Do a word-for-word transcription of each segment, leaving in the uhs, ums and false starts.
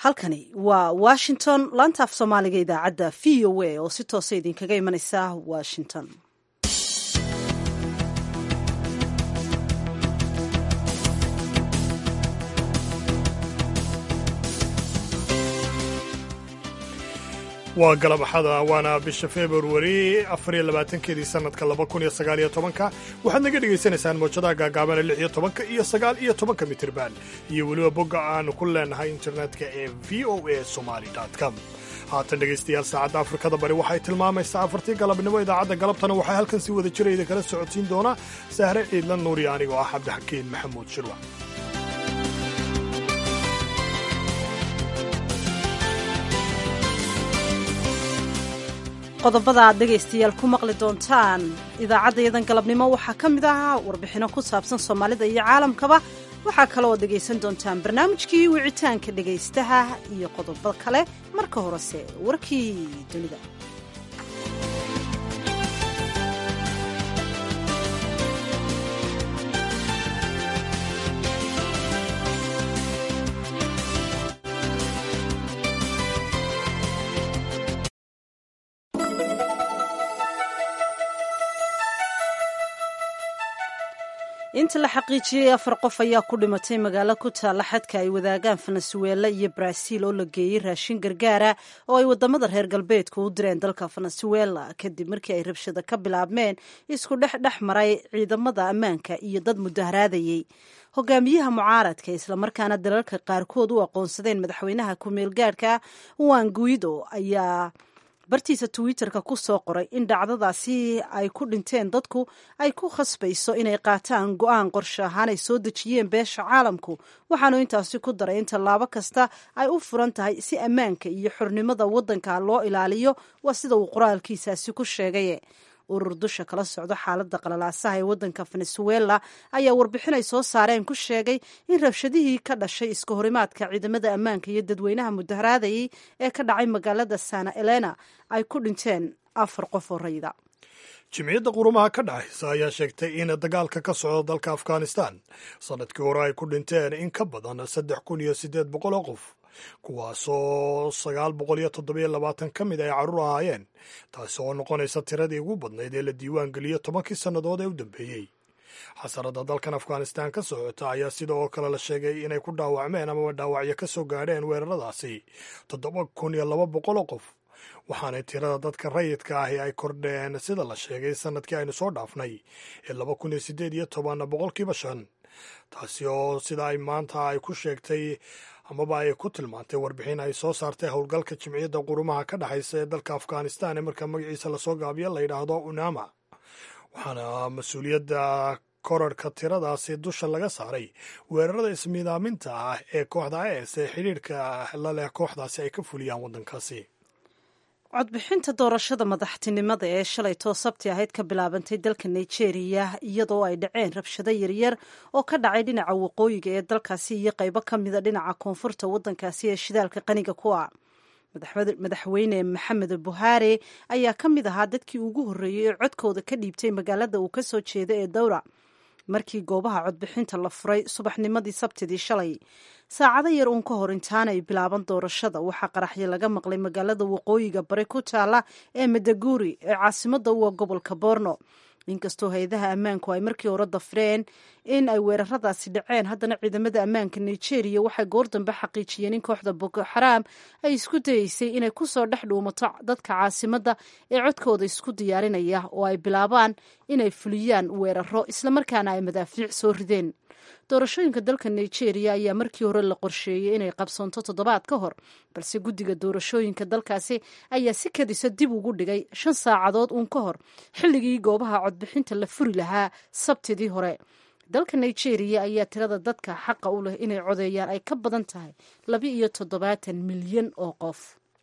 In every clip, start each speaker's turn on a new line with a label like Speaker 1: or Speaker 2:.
Speaker 1: halkani waa washington laanta af soomaaliga idaacadda v o a oo si toosa idinkaga imanaysa washington.
Speaker 2: waa galab axada waana bisha februari afariyo labaatankeedii sanadka laba kun iyo sagaal iyo tobanka waxaad naga dhegaysanaysaan mawjadaha gaagaabana lix iyo tobanka iyo sagaal iyo tobanka mitirban iyo weliba bogga aanu ku leenahay internetka ee v o a somali com. haatan dhegaystayaal saacadda afrikada bari waxay tilmaamaysaa afartii galabnimo idaacadda galabtana waxaa halkan si wada jira idin kala socodsiin doonaa sahre ciidlan nuuriya anigoo ah cabdixakiin maxamuud shirwa.
Speaker 1: qodobada aad dhegaystayaal ku maqli doontaan idaacaddayadan galabnimo waxaa ka mid ah warbixinno ku saabsan soomaalida iyo caalamkaba. waxaa kaloo dhegaysan doontaan barnaamijkii wicitaanka dhegaystaha iyo qodobo kale. marka horese warkii dunida. inta la xaqiijiyey afar qof ayaa ku dhimatay magaalo ku taalla xadka ay wadaagaan venezuela iyo baraaziil oo la geeyey raashin gargaara oo ay waddamada reer galbeedku u direen dalka venezuela kadib markii ay rabshado ka bilaabmeen isku dhex dhex maray ciidamada ammaanka iyo dad mudaharaadayey. hogaamiyaha mucaaradka islamarkaana dalalka qaarkood u aqoonsadeen madaxweynaha ku-meel gaadhka juan guido ayaa bartiisa twitterka ku soo qoray in dhacdadaasi ay ku dhinteen dadku ay ku khasbayso inay qaataan go'aan qorshe ahaan ay soo dejiyeen beesha caalamku, waxaanu intaasi ku daray in tallaabo kasta ay u furan tahay si ammaanka iyo xornimada waddanka loo ilaaliyo. waa sida uu qoraalkiisaasi ku sheegay. urur dusha kala socdo xaaladda qalalaasaha ee waddanka venezuela ayaa warbixin ay soo saareen ku sheegay in rabshadihii ka dhashay iska horimaadka ciidamada ammaanka iyo dadweynaha mudaharaadayay ee ka dhacay magaalada sana elena ay ku dhinteen afar qof oo rayida.
Speaker 2: jimciyadda qurumaha ka dhaxaysa ayaa sheegtay in dagaalka ka socdo dalka afghanistan sanadkii hore ay ku dhinteen in ka badan saddex kun iyo siddeed boqol oo qof, kuwaasoo sagaal boqol iyo toddobiyo labaatan ka mid ay carruur ahaayeen, taasi oo noqonaysa tiradii ugu badnayd ee la diiwaan geliyo tobankii sannadood ee u dambeeyey. xasarada dalkan afghanistan ka socota ayaa sida oo kale la sheegay inay ku dhaawacmeen amaba dhaawacyo ka soo gaadheen weeraradaasi toddoba kun iyo laba boqol oo qof, waxaanay tirada dadka rayidka ahi ay kordheen sida la sheegay sanadkii aynu soo dhaafnay ee laba kun iyo siddeed iyo toban boqolkiiba shan, taasi oo sida ay maanta ay ku sheegtay amaba ay ku tilmaantay warbixin ay soo saartay howlgalka jimciyadda qurumaha ka dhexaysa ee dalka afghanistan ee marka magaciisa lasoo gaabiyo la yidhaahdo unama. waxaana mas-uuliyadda korarhka tiradaasi dusha laga saaray weerarada ismiidaaminta ah ee kooxda is ee xidhiirhka la leh kooxdaasi ay ka fuliyaan waddankaasi.
Speaker 1: codbixinta doorashada madaxtinimada ee shalaytoo sabti ahayd ka bilaabantay dalka nigeria iyadoo ay dhaceen rabshado yaryar oo ka dhacay dhinaca waqooyiga ee dalkaasi iyo qaybo ka mida dhinaca koonfurta waddankaasi ee shidaalka qaniga ku ah. madaxweyne maxamed buhaari ayaa ka mid ahaa dadkii ugu horreeyey ee codkooda ka dhiibtay magaalada uu ka soo jeeda ee dowra markii goobaha codbixinta la furay subaxnimadii sabtidii shalay. saacado yar uun ka hor intaanay bilaaban doorashada waxaa qaraxyo laga maqlay magaalada waqooyiga bari ku taala ee madaguri ee caasimada u ah gobolka borno. inkastoo hay-adaha ammaanku ay markii hore dafreen in ay weeraradaasi dhaceen, haddana ciidamada ammaanka nigeria waxay goor dambe xaqiijiyeen in kooxda boko xaraam ay isku dayeysay inay ku soo dhex dhuumato dadka caasimadda ee codkooda isku diyaarinaya oo ay bilaabaan inay fuliyaan weeraro islamarkaana ay madaafiic soo rideen. doorashooyinka dalka nigeria ayaa markii hore la qorsheeyey inay qabsoonto toddobaad ka hor, balse guddiga doorashooyinka dalkaasi ayaa si kadisa dib ugu dhigay shan saacadood uun ka hor xilligii goobaha codbixinta la furi lahaa sabtidii hore. dalka nigeria ayaa tirada dadka xaqa u leh inay codeeyaan ay ka badan tahay laba iyo toddobaatan milyan oo qof.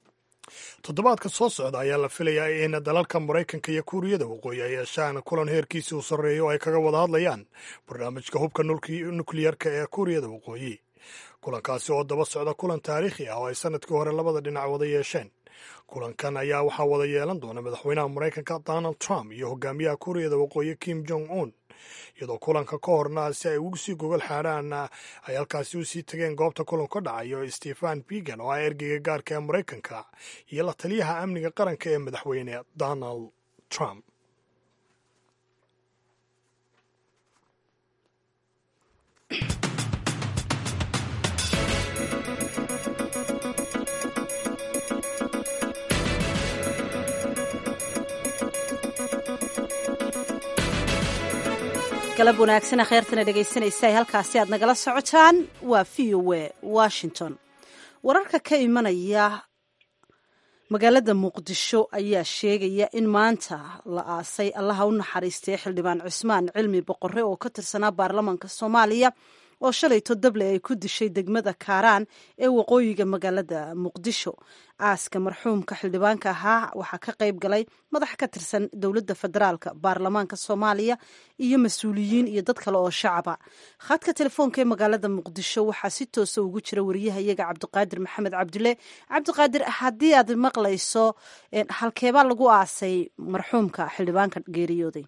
Speaker 2: toddobaadka soo socda ayaa la filayaa in dalalka maraykanka iyo kuuriyada waqooyi ay yeeshaan kulan heerkiisii u sarreeya oo ay kaga wada hadlayaan barnaamijka hubka nukliyarka ee kuuriyada waqooyi. kulankaasi oo daba socda kulan taariikhi ah oo ay sanadkii hore labada dhinac wada yeesheen kulankan ayaa waxaa wada yeelan doona madaxweynaha maraykanka donald trump iyo hogaamiyaha kuuriyada waqooyi kim jong un, iyadoo kulanka ka horna si ay ugu sii gogol xaadhaan ay halkaasi u sii tageen goobta kulan ka dhacayo stephen began oo ah ergeyga gaarka ee maraykanka iyo la taliyaha amniga qaranka ee madaxweyne donald trump.
Speaker 1: galab wanaagsan kheyrtana dhegaysanaysa ay halkaasi aad nagala socotaan waa v o a washington. wararka ka imanaya magaalada muqdisho ayaa sheegaya in maanta la aasay allaha u naxariistay xildhibaan cusmaan cilmi boqore oo ka tirsanaa baarlamaanka soomaaliya oo shalay toddoble ay ku dishay degmada kaaraan ee waqooyiga magaalada muqdisho. aaska marxuumka xildhibaanka ahaa waxaa ka qayb galay madax ka tirsan dowladda federaalka, baarlamaanka soomaaliya iyo mas-uuliyiin iyo dad kale oo shacaba. khadka telefoonka ee magaalada muqdisho waxaa si toosa ugu jira wariyahayaga cabdiqaadir maxamed cabdulle. cabdiqaadir, haddii aad maqlayso, halkeebaa lagu aasay marxuumka xildhibaanka geeriyooday?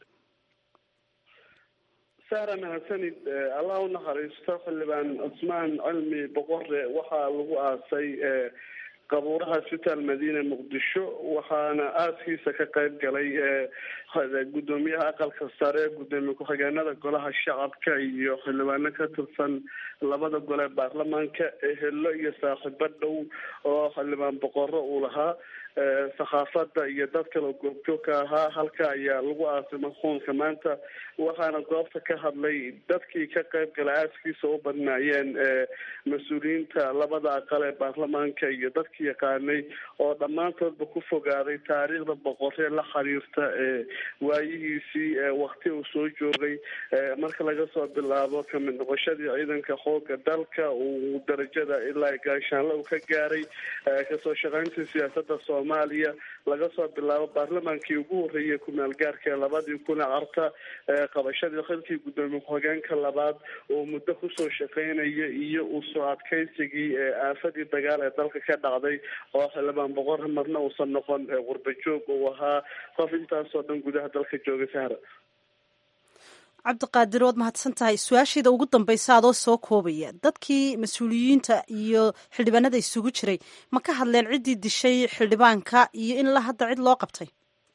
Speaker 3: sahra mahadsanid. allah u naxariisto xildhibaan cusmaan cilmi boqore waxaa lagu aasay qabuuraha isbitaal madiina muqdisho, waxaana aaskiisa ka qayb galay gudoomiyaha aqalka sare, gudoomiye ku-xigeenada golaha shacabka iyo xildhibaano ka tirsan labada gole baarlamaanka, ehelo iyo saaxiibo dhow oo xildhibaan boqore uu lahaa, saxaafada iyo dad kale goobjoogka ahaa. halka ayaa lagu aasay marxuumka maanta, waxaana goobta ka hadlay dadkii ka qayb gala aaskiisa u badnaayeen mas-uuliyiinta labada aqal ee baarlamaanka iyo dadkii yaqaanay oo dhammaantoodba ku fogaaday taariikhda boqoree la xiriirta waayihiisii wakti uu soo joogay, marka laga soo bilaabo kamid noqoshadii ciidanka xooga dalka, uu darajada ilaa gaashaanle uu ka gaaray, kasoo shaqayntii siyaasada soomaaliya, laga soo bilaabo baarlamaankii ugu horreeyay ku-meel gaarka ee labadii kuna carta, qabashadii xilkii gudoomiye ku-xigeenka labaad oo muddo kusoo shaqaynaya, iyo usoo adkaysigii aafadii dagaal ee dalka ka dhacday oo xildhibaan boqore marna uusan noqon qurbajoog uu ahaa qof intaasoo dhan gudaha dalka jooga. sahra
Speaker 1: cabdiqaadir, waad mahadsan tahay. su-aasheeda ugu dambaysa adoo soo koobaya, dadkii mas-uuliyiinta iyo xildhibaanada isugu jiray ma ka hadleen ciddii dishay xildhibaanka iyo in la hadda cid loo qabtay?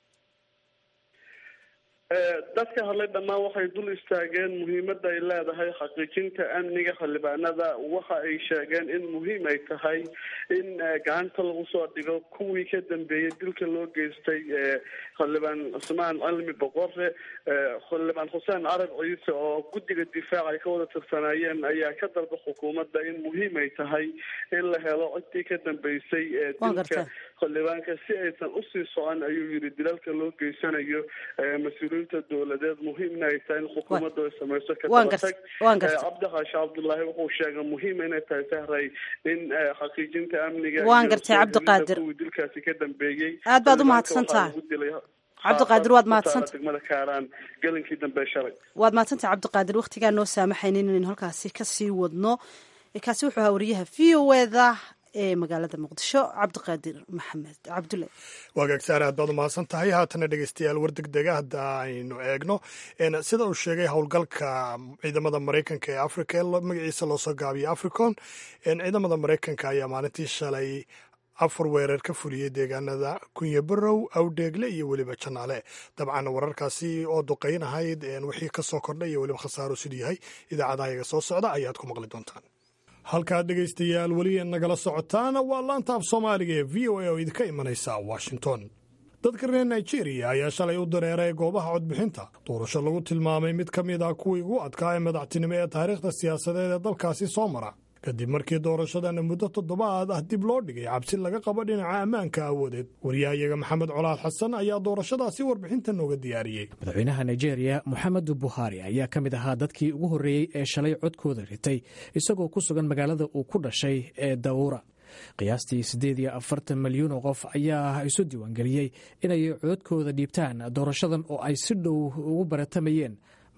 Speaker 3: dadka hadlay dhammaan waxay dul istaageen muhiimada ay leedahay xaqiijinta amniga xildhibaanada. waxa ay sheegeen in muhiim ay tahay in gacanta lagu soo dhigo kuwii ka dambeeyey dilka loo geystay xildhibaan cusmaan cilmi boqore. xildhibaan xuseen carab ciise oo guddiga difaac ay ka wada tirsanaayeen ayaa ka dalba xukuumadda in muhiim ay tahay in la helo ciddii ka dambeysay dilka xildhibaanka si aysan usii socon, ayuu yidhi dilalka loo geysanayo mas-uuliyiinta dowladeed. muhiimna ay tahay in xukuumadda ay sameyso kadabatag. cabdixaashi cabdullaahi wuxuu sheegay muhiim inay tahay sahray in xaqiijinta amniga
Speaker 1: waan gartay cabdiqaadir,
Speaker 3: kuwii dilkaasi ka dambeeyey.
Speaker 1: aad baad u mahadsan tahay cabdiqaadir. waad mahadsantahay
Speaker 3: degmada kaaraan gelinkii dambe shalay.
Speaker 1: waad mahadsantahay cabdiqaadir. waqtigaa noo saamaxaynin inaynu halkaasi kasii wadno. kaasi wuxuu ahaa wariyaha v o eda ee magaalada muqdisho cabdiqaadir maxamed cabdulle.
Speaker 2: waagaagsaare aad baad u mahadsan tahay. haatana dhegeystayaal war degdega hadda aynu eegno sida uu sheegay howlgalka ciidamada maraykanka ee africa ee magaciisa loosoo gaabiyay africon. ciidamada maraykanka ayaa maalintii shalay afar weerar ka fuliyey deegaanada kunye barow, awdheegle iyo weliba janaale. dabcan wararkaasi oo duqayn ahayd wixii ka soo kordhay iyo weliba khasaaro siduu yahay idaacadaha iga soo socda ayaad ku maqli doontaan. halkaad dhegaystayaal weli nagala socotaan waa laanta af soomaaliga ee v o a oo idinka imanaysa washington. dadka reer nigeria ayaa shalay u dareeray goobaha codbixinta doorasho lagu tilmaamay mid ka mid ah kuwii ugu adkaa ee madaxtinimo ee taariikhda siyaasadeed ee dalkaasi soo mara, kadib markii doorashadan muddo toddobaad ah dib loo dhigay cabsi laga qabo dhinaca ammaanka awoodeed. wariyahayaga maxamed colaad xasan ayaa doorashadaasi warbixinta nooga diyaariyey.
Speaker 4: madaxweynaha nigeria moxamedu buhari ayaa ka mid ahaa dadkii ugu horreeyey ee shalay codkooda ritay, isagoo ku sugan magaalada uu ku dhashay ee dawura. qiyaastii siddeed iyo afartan milyuun oo qof ayaa isu diiwaangeliyey inay codkooda dhiibtaan doorashadan oo ay si dhow ugu baratamayeen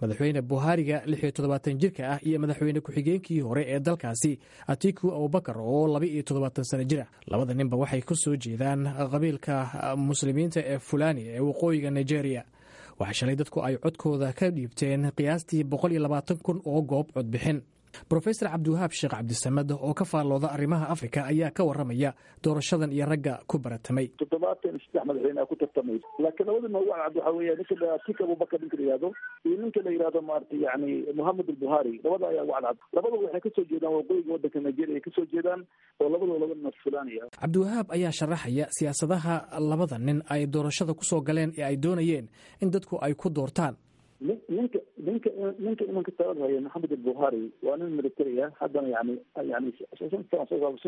Speaker 4: madaxweyne buhaariga lix iyo toddobaatan jirka ah iyo madaxweyne ku-xigeenkii hore ee dalkaasi atiku abubakar oo laba iyo toddobaatan sano jira. labada ninba waxay ku soo jeedaan qabiilka muslimiinta ee fulani ee waqooyiga nigeria. waxaa shalay dadku ay codkooda ka dhiibteen qiyaastii boqol iyo labaatan kun oo goob codbixin. brofesor cabdiwahaab sheekh cabdisamad oo ka faallooda arrimaha afrika ayaa ka waramaya doorashadan iyo ragga ku baratamay.
Speaker 5: toddobaatan saddex madaxweyne aa ku tartamaysa, laakiin labada noogu cadcad waxaa weeya ninka atik abubakar ninka la yihahdo iyo ninka la yihahdo maarata yani mohamed albuhari, labada ayaa ugu cadcad. labadaba waxay kasoo jeedaan waqooyiga wadanka nigeria ay kasoo jeedaan oo labadaba laba nin fulaniya.
Speaker 4: cabdiwahaab ayaa sharaxaya siyaasadaha labada nin ay doorashada kusoo galeen ee ay doonayeen in dadku ay ku doortaan.
Speaker 5: ninka ninka ninka imanka tabarhaya maxamed albuhari waa nin military ah, haddana yani yani shan sana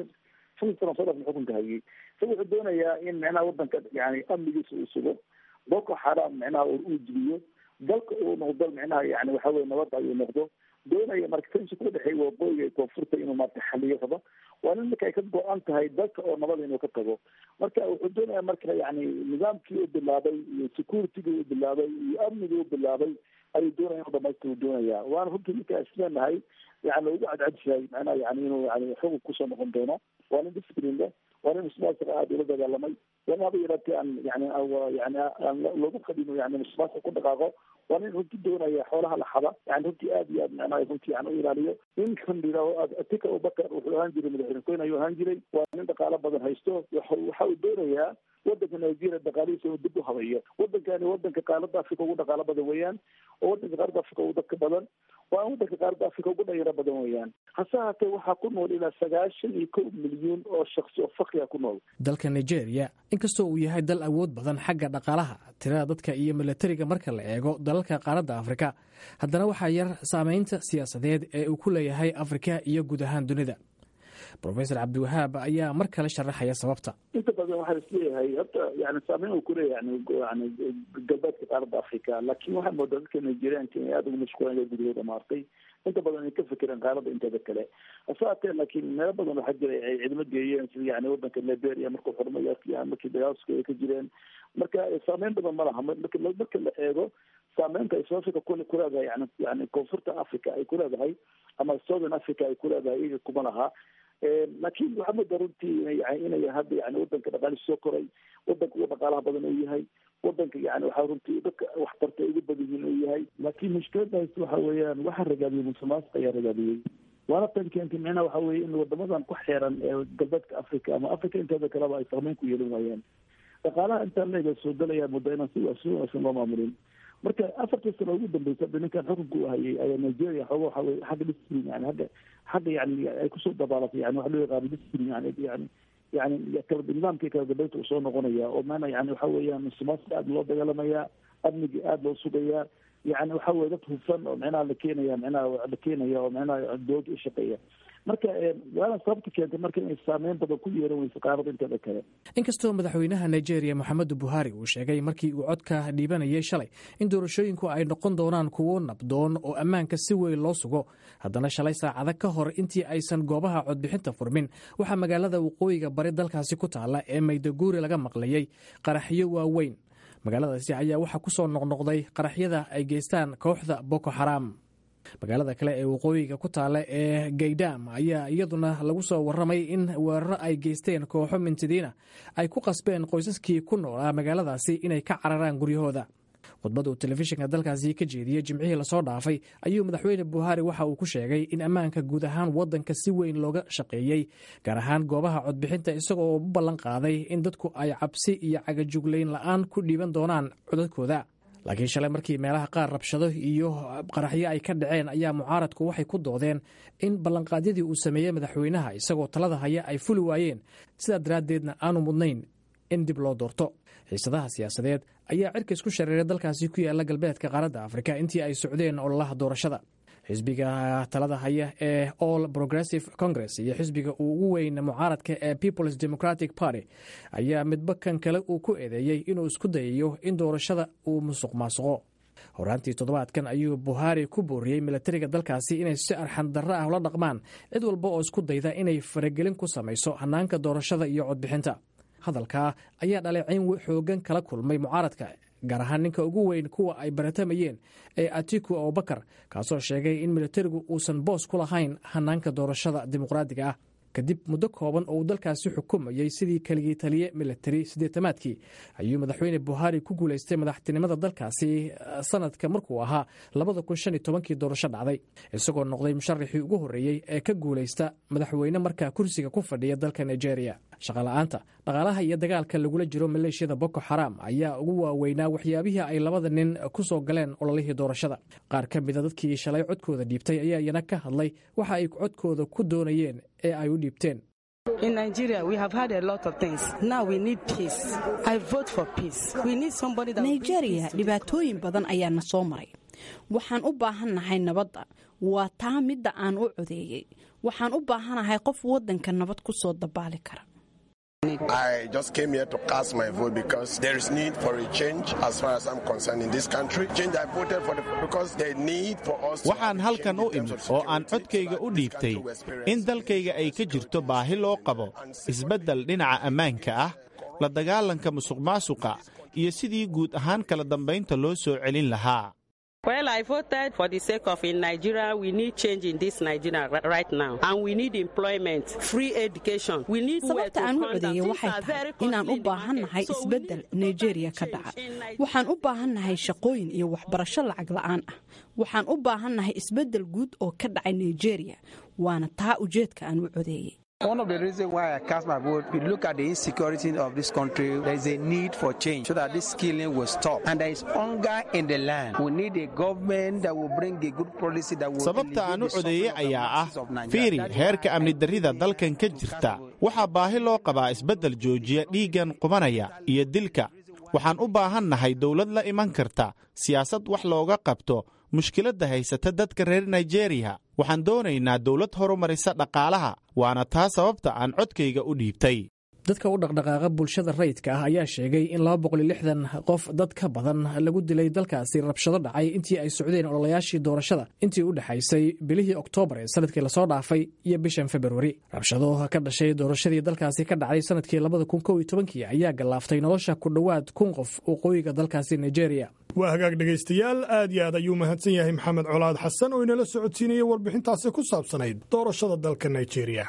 Speaker 5: soo dhaaf xukunka hayay. isaga wuxuu doonayaa in micnaha wadanka yani amnigiisa uu sugo, boko xaram micnaha uu jibiyo, dalka uu noqdo micnaha yani waxa weye nabad ayuu noqdo. doonaya marka tensi ku dhexeey waqooyiga koonfurta inuu maarata xaliyo rabo. waa nin marka ay ka go-an tahay dalka oo nabad inuu ka tago. marka wuxuu doonaya marka yani nidaamkii u bilaabay iyo securitigii u bilaabay iyo amnigii u bilaabay ayuu doonaya inu dhamaystir u doonaya. waana runtii ninka isleenahay yani ugu cadcadyahay macnaha yani inuu yani xugub kusoo noqon doono. waa nin discipline leh, waa nin musuqmaasuqa aada ula dagaalamay, waa nin haba yaraatee aan yani yani aan loogu qadino yani musuqmaasuqa ku dhaqaaqo. waa nin runtii doonaya xoolaha la xada, yani runtii aada iyo aad macnaha runtii yani u ilaaliyo. ninkan yidhaaho atika abubakar wuxuu ahaan jiray madaxweyne koyn ayuu ahaan jiray. waa nin dhaqaalo badan haysto. waxa uu doonayaa wadanka nigeria dhaqaalihiisa inuu dib u habeeyo. wadankani wadanka qaaradda africa ugu dhaqaalo badan weeyaan, oo wadanka qaaradda africa ugu dadka badan, waa wadanka qaaradda africa ugu dhalinyaro badan weeyaan. hase haatee waxaa ku nool ilaa sagaashan iyo kow milyuun oo shaksi oo fakriya ku nool
Speaker 4: dalka nigeria. inkastoo uu yahay dal awood badan xagga dhaqaalaha, tirada dadka iyo milatariga marka la eego dalalka qaaradda afrika, haddana waxaa yar saameynta siyaasadeed ee uu ku leeyahay afrika iyo guud ahaan dunida. brofesor cabdiwahaab ayaa mar kale sharaxaya sababta.
Speaker 5: inta badan waxaa isleeyahay horta yani saameyn uu kuleeyahay yani galbeedka qaaradda africa, laakiin waxaa moodaa dadka nigerianka inay aada ugu mashquulan gudahooda maartay. inta badan ay ka fekereen qaaradda inteeda kale. hase haatee laakiin meelo badan waxaa jira ay ciidamo geeyeen sida yani wadanka liberia markuu xurmaya markii dagaalska ay ka jireen. marka saameyn badan ma laha marka marka la eego saameynta ay south africa ku leedahay yani yani koonfurta africa ay ku leedahay ama southern africa ay ku leedahay iyaga kuma laha. laakiin waxaa moodaa runtii inay hadda yani wadanka dhaqaalihiisa soo koray, wadanka uga dhaqaalaha badan uu yahay, wadanka yani waxaa runtii dadka waxtarta ugu badan yihiin uu yahay. laakiin mushkilada haysta waxa weeyaan waxaa ragaadiyey musuqmaasuqa ayaa ragaadiyey. waana tan keentay micnaha waxa weye in wadamadan ku xeeran ee galbeedka africa ama africa inteeda kaleba ay saameyn ku yeelin waayaan. dhaqaalaha intaan leega soo galaya muddo inaan si si wanaagsan loo maamulin. marka afartii sano ugu dambeysa ninkan xukunka u hayay ayaa nigeria xooga waxa weye xagga discipline yani agga xagga yani ay kusoo dabaalatay yani waxa loo yaqaano discipline yani yani yani nidaamkii kala dambeynta uu soo noqonaya oo maana yani waxa weeyaan musuqmaasuqa aada loo dagaalamaya, amnigii aada loo sugaya. yani waxa weye dad hufan oo micnaha la keenaya micnaha la keenaya oo micnaha dowladda u shaqeeya. marka waana sababta keentay marka inay saameyn badan ku yeeran weyso qaarada inteeda kale.
Speaker 4: inkastoo madaxweynaha nigeria moxamedu buhari uu sheegay markii uu codka dhiibanayay shalay in doorashooyinku ay noqon doonaan kuwo nabdoon oo ammaanka si weyn loo sugo, haddana shalay saacada ka hor intii aysan goobaha codbixinta furmin waxaa magaalada waqooyiga bari dalkaasi ku taala ee mayduguri laga maqlayay qaraxyo waaweyn. magaaladaasi ayaa waxaa ku soo noqnoqday qaraxyada ay geystaan kooxda boko xaram. magaalada kale ee waqooyiga ku taala ee gaydam ayaa iyaduna lagu soo waramay in weeraro ay geysteen kooxo mintidiina ay ku qasbeen qoysaskii ku noolaa magaaladaasi inay ka cararaan guryahooda. khudbad uu telefishinka dalkaasi ka jeediyey jimcihii lasoo dhaafay ayuu madaxweyne buhari waxa uu ku sheegay in ammaanka guud ahaan wadanka si weyn looga shaqeeyey, gaar ahaan goobaha codbixinta, isagoo u ballan qaaday in dadku ay cabsi iyo cagajuglayn la-aan ku dhiiban doonaan codadkooda. laakiin shalay markii meelaha qaar rabshado iyo qaraxyo ay ka dhaceen ayaa mucaaradku waxay ku doodeen in ballanqaadyadii uu sameeyey madaxweynaha isagoo talada haya ay fuli waayeen, sidaa daraaddeedna aanu mudnayn in dib loo doorto. xiisadaha siyaasadeed ayaa cirka isku shareeray dalkaasi ku yaala galbeedka qaaradda afrika intii ay socdeen ololaha doorashada. xisbiga talada haya ee all progressive congress iyo xisbiga uu ugu weyn mucaaradka ee peoples democratic party ayaa midba kan kale uu ku eedeeyey inuu isku dayayo in doorashada uu musuq maasuqo. horaantii toddobaadkan ayuu buhari ku booriyey milatariga dalkaasi inay si arxan darro ah ula dhaqmaan cid walba oo isku dayda inay faragelin ku samayso hannaanka doorashada iyo codbixinta. hadalkaa ayaa dhaleecayn xoogan kala kulmay mucaaradka, gaar ahaan ninka ugu weyn kuwa ay baratamayeen ee atiku abubakar kaasoo sheegay in militarigu uusan boos ku lahayn hanaanka doorashada dimuqraadiga ah kadib muddo kooban oo uu dalkaasi xukumayey sidii keligii taliye militari siddeetamaadkii ayuu madaxweyne buhari ku guulaystay madaxtinimada dalkaasi sanadka markuu ahaa labada kun shan iyo tobankii doorasho dhacday isagoo noqday musharaxii ugu horreeyey ee ka guulaysta madaxweyne markaa kursiga ku fadhiya dalka nigeria shaqola'aanta dhaqaalaha iyo dagaalka lagula jiro maleeshiyada boko xaram ayaa ugu waaweynaa waxyaabihii ay labada nin ku soo galeen ololihii doorashada qaar ka mida dadkii shalay codkooda dhiibtay ayaa iyana ka hadlay waxa ay codkooda ku doonayeen ee ay u dhiibteen.
Speaker 6: In Nigeria, we have had a lot of things. Now we need peace. I vote for peace. We need somebody that
Speaker 7: Nigeria, dhibaatooyin badan ayaa na soo maray. Waxaan u baahanahay nabadda. Waa taa midda aan u codeeyay. Waxaan u baahanahay qof wadanka nabad ku soo dabaali kara.
Speaker 8: I just came here to cast my vote because there is need for a change as far as I'm concerned in this country. Change I voted for the, because they need for us.
Speaker 9: Waxaan halkan u imid oo aan codkayga u dhiibtay in dalkayga ay ka jirto baahi loo qabo isbeddel dhinaca ammaanka ah, la dagaalanka musuqmaasuqa iyo sidii guud ahaan kala dambaynta loo soo celin lahaa.
Speaker 6: Well, I voted for the sake of in Nigeria, we need change in this Nigeria right now. And we need employment, free education. We need
Speaker 7: sababta aan u codeeyay waxay tahay inaan u baahannahay isbeddel Nigeria ka dhaca. Waxaan u baahannahay shaqooyin iyo waxbarasho lacag la'aan ah. Waxaan u baahannahay isbeddel guud oo ka dhacay Nigeria. Waana taa ujeedka aan u codeeyay.
Speaker 10: One of the reasons why I cast my vote, we look at the insecurity of this country. There is a need for change so that this killing will stop. And there is hunger in the land. We need a government that will bring a good policy that will...
Speaker 9: Sababta aan u codeeyay ayaa ah fiiri heerka amni darrida dalkan ka jirta. Waxaa baahi loo qabaa isbeddel joojiya dhiigan qubanaya iyo dilka. Waxaan u baahannahay dawlad la iman karta siyaasad wax looga qabto mushkiladda haysata dadka reer Nigeria. Waxaan doonaynaa dawlad horumarisa dhaqaalaha waana taa sababta aan codkayga u dhiibtay.
Speaker 4: dadka u dhaqdhaqaaqa bulshada rayidka ah ayaa sheegay in laba boqol iyo lixdan qof dad ka badan lagu dilay dalkaasi rabshado dhacay intii ay socdeen ololayaashii doorashada intii u dhaxaysay bilihii Oktoobar ee sanadkii la soo dhaafay iyo bishan February. Rabshado ka dhashay doorashadii dalkaasi ka dhacay sanadkii labada kun kow iyo tobankii ayaa galaaftay nolosha ku dhawaad kun qof oo qoyga dalkaasi Nigeria.
Speaker 2: waa hagaag dhegaystayaal aad iyo aad ayuu mahadsan yahay maxamed colaad xasan oo inala socodsiinaya warbixintaasi ku saabsanayd doorashada dalka Nigeria.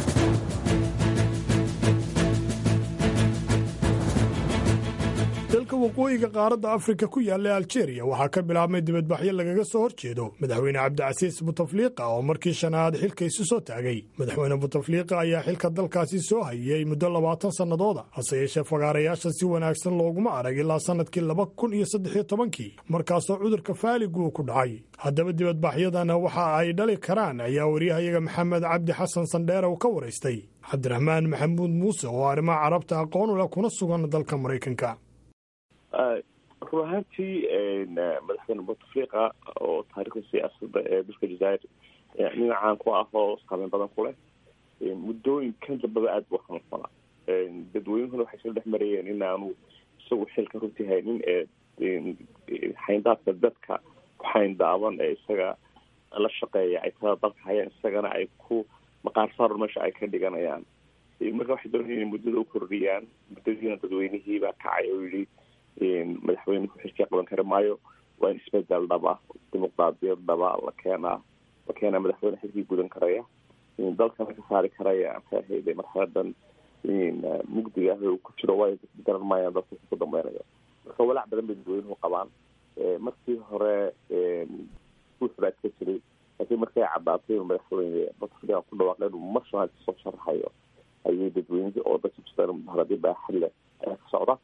Speaker 2: dalka waqooyiga qaaradda Afrika ku yaalla Algeria waxaa ka bilaabmay dibadbaxyo lagaga soo horjeedo madaxweyne Cabdicasiis Bouteflika oo markii shanaad xilkiisa soo taagay. madaxweyne Bouteflika ayaa xilka dalkaasi soo hayay muddo labaatan sannadood ah hase yeeshee fagaarayaasha si wanaagsan looguma arag ilaa sanadkii laba kun iyo saddex iyo tobankii markaasoo cudurka faaligu ku dhacay. haddaba dibadbaxyadana waxa ay dhali karaan ayaa wariyahayaga maxamed cabdi xasan sandheer uu ka waraystay cabdiraxmaan maxamuud muuse oo arrimaha carabta aqoon u leh kuna sugan dalka Mareykanka.
Speaker 11: run ahaantii madaxweyne Bouteflika oo taariikhda siyaasadda ee dalka Jazaa'ir dhinacaan ku ah oo saameyn badan ku leh muddooyinkan dambaba aad buu xanuunsanaa. dadweynuhuna waxay soo dhex marayeen in aanu isagu xilka runtii haynin ee xayndaabka dadka ku xayndaaban ee isaga la shaqeeya ay tada dalka hayaan isagana ay ku maqaarsaaro meesha ay ka dhiganayaan. marka waxay doonayeen inay muddada u kordhiyaan muddadiina dadweynihiibaa kacay oo yidhi madaxweynuhu xilkii qaban kari maayo waa in isbedel dhaba dimuqraadiyad dhaba la keenaa la keenaa madaxweyne xilkii gudan karaya dalkana ka saari karaya ansaaheede marxaladan mugdiga ah uu ku jiro way garan maayaan dadka ku dambeynaya. marka walaac badan bay dadweynuhu qabaan. markii hore wuxuu ka jiray laakiin markay caddaatay madaxweyne Bouteflika ku dhawaaqay inuu marshaad soo sharaxayo ayay dadweynuhu oo dadka jistaan mudaharadi baaxad leh ka socda.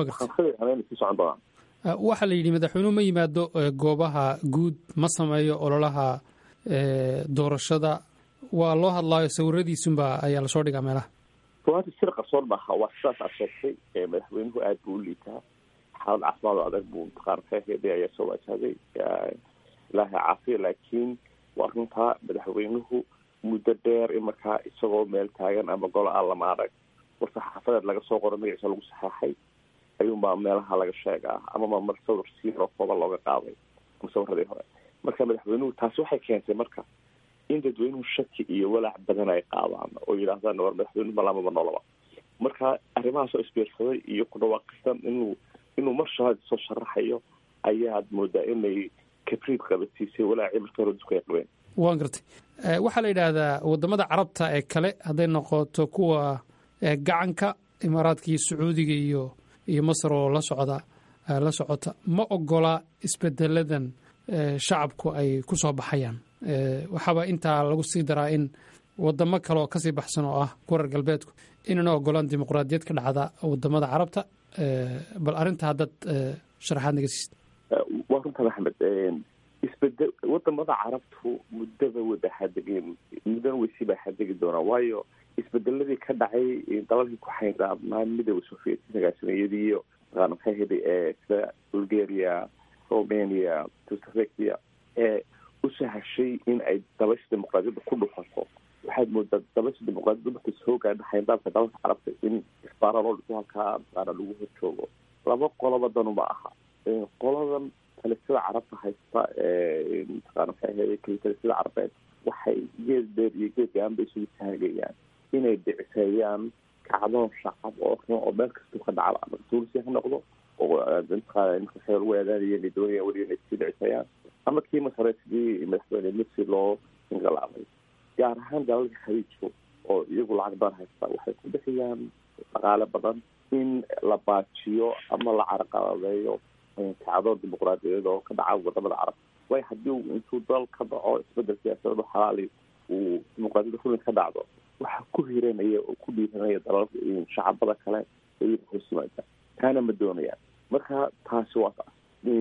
Speaker 12: waxaa la yidhi madaxweynuhu ma yimaado goobaha guud ma sameeyo ololaha doorashada waa loo hadlaayo sawiradiisunba ayaa lasoo dhigaa meelaha.
Speaker 11: ruaanti sir qarsoon maaha waa sidaas aad sheegtay madaxweynuhu aad buu u liitaa xaalad caafimaad oo adag buu mutaqaana kaheeday ayaa soo wajahday ilaahay caafiya laakiin waa runtaa madaxweynuhu muddo dheer in markaa isagoo meel taagan ama golo aan lama arag warsa xaafadeed laga soo qoro magaciisa lagu saxeexay ayuunbaa meelaha laga sheegaa amama mar sawir siiroo kooban looga qaaday musawiradii hore. marka madaxweynuhu taasi waxay keentay marka in dadweynuhu shaki iyo walaac badan ay qaadaan oo yidhaahdaan war madaxweynuhu malaamaba noolaba. marka arrimahaasoo isbiirsaday iyo ku dhawaaqistan inuu inuu mar shanaad soo sharaxayo ayaad moodaa inay kabriid qabadsiisay walaaci marka hore dadku ay qabeen.
Speaker 12: waan gartay waxaa la yidhaahdaa wadamada carabta ee kale hadday noqoto kuwa gacanka imaaraadka iyo sacuudiga iyo iyo masar oo la socda la socota ma ogola isbedeladan shacabku ay ku soo baxayaan. waxaaba intaa lagu sii daraa in wadamo kale oo kasii baxsan oo ah kuwa reer galbeedku inayna ogolaan dimuqraadiyad ka dhacda wadamada carabta. bal arrinta haddaad sharaxaad naga siisid.
Speaker 11: waa runta maxamed, isbedel wadamada carabtu muddaba wada xadegeen muddana weysii baa xadegi doonaa, waayo isbedeladii ka dhacay dalalkii ku xaynraabnaa midooda sovieti sagaasameeyadii iyo maqaana maxay heli sida bulgaria, romania, czechoslovakia ee u sahashay in ay dabasha dimuqraadiyadda ku dhufato. waxaad moodaa dabasha dimuqraadiyadda markay soo gaadha xaynraabka dalalka carabta in isbaara loo dhiso halkaa maqaana lagu horjoogo. laba qoloba danuma aha. qoladan kalisada carabta haysta maqaana maxay heli kalisada carabeed waxay geed dheer iyo geed gaanba isugu taagayaan inay dhiciseeyaan kacdoon shacab oo oo meel kastoo ka dhacda ama tuulsi ha noqdo oo inta weedaanaya doonaya weli inay sii dhicisayaan ama kii masareedkii madaxweyne mursi loo inqilaabay. gaar ahaan dalalka khaliijku oo iyagu lacag badan haysta waxay ku bixiyaan dhaqaale badan in la baajiyo ama la carqaladeeyo kacdoon dimuqraadiyadeed oo ka dhaca wadamada carab. way haddii intuu dal ka dhaco isbedel siyaasadeed oo xalaali uu dimuqraadiyadda kulli ka dhacdo waxaa ku hiranaya oo ku dhiiranaya dalal shacabada kale ay hoosimaada taana ma doonayaan. marka taasi waa taas.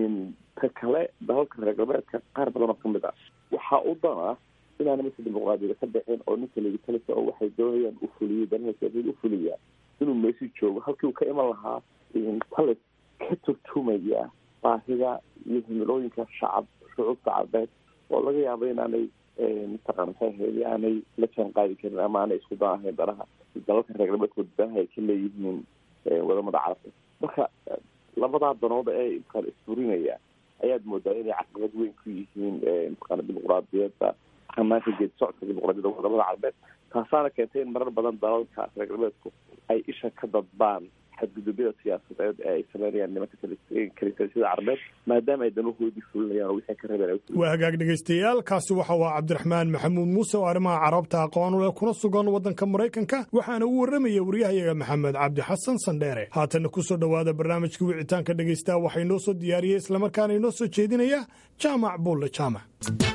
Speaker 11: ta kale dalalka reer galbeedka qaar badan oo kamid ah waxaa u dana inaana mase dimuqraadiyada ka dhicin oo ninka legitalisa oo waxay doonayaan u fuliyo danaha siyaasadeed u fuliya inuu meesi joogo halkii uu ka iman lahaa talis ka turtumaya baahida iyo himilooyinka shacab shucuubta carbeed oo laga yaabo inaanay mataqaana maxay heli aanay la jaan qaadi karin ama aanay isku daahayn danaha dalalka reer galbeedka danaha ay ka leeyihiin wadamada carabta. marka labadaa danood ee imkaan isburinaya ayaad moodaa inay caqabad weyn ku yihiin mataqaana dimuqraadiyadda hamaanka geed socodka dimuqraadiyadda wadamada carbeed. taasaana keentay in marar badan dalalka reer galbeedku ay isha ka dadbaan xadgudubyada siyaasadeed ee ay sameynayaan nimanka kalisada carbeed maadaama ay danahoodii fulinayaan oo wixii ka reebeen.
Speaker 2: waa hagaag dhegaystayaal, kaasi waxa waa cabdiraxmaan maxamuud muuse oo arrimaha carabta aqoon u leh kuna sugan waddanka maraykanka, waxaana uu warramaya waryahayaga maxamed cabdi xasan sandheere. haatanna ku soo dhowaada barnaamijka wicitaanka dhegaystaha waxaa inoo soo diyaariyey islamarkaana inoo soo jeedinaya jaamac buulle jaamac.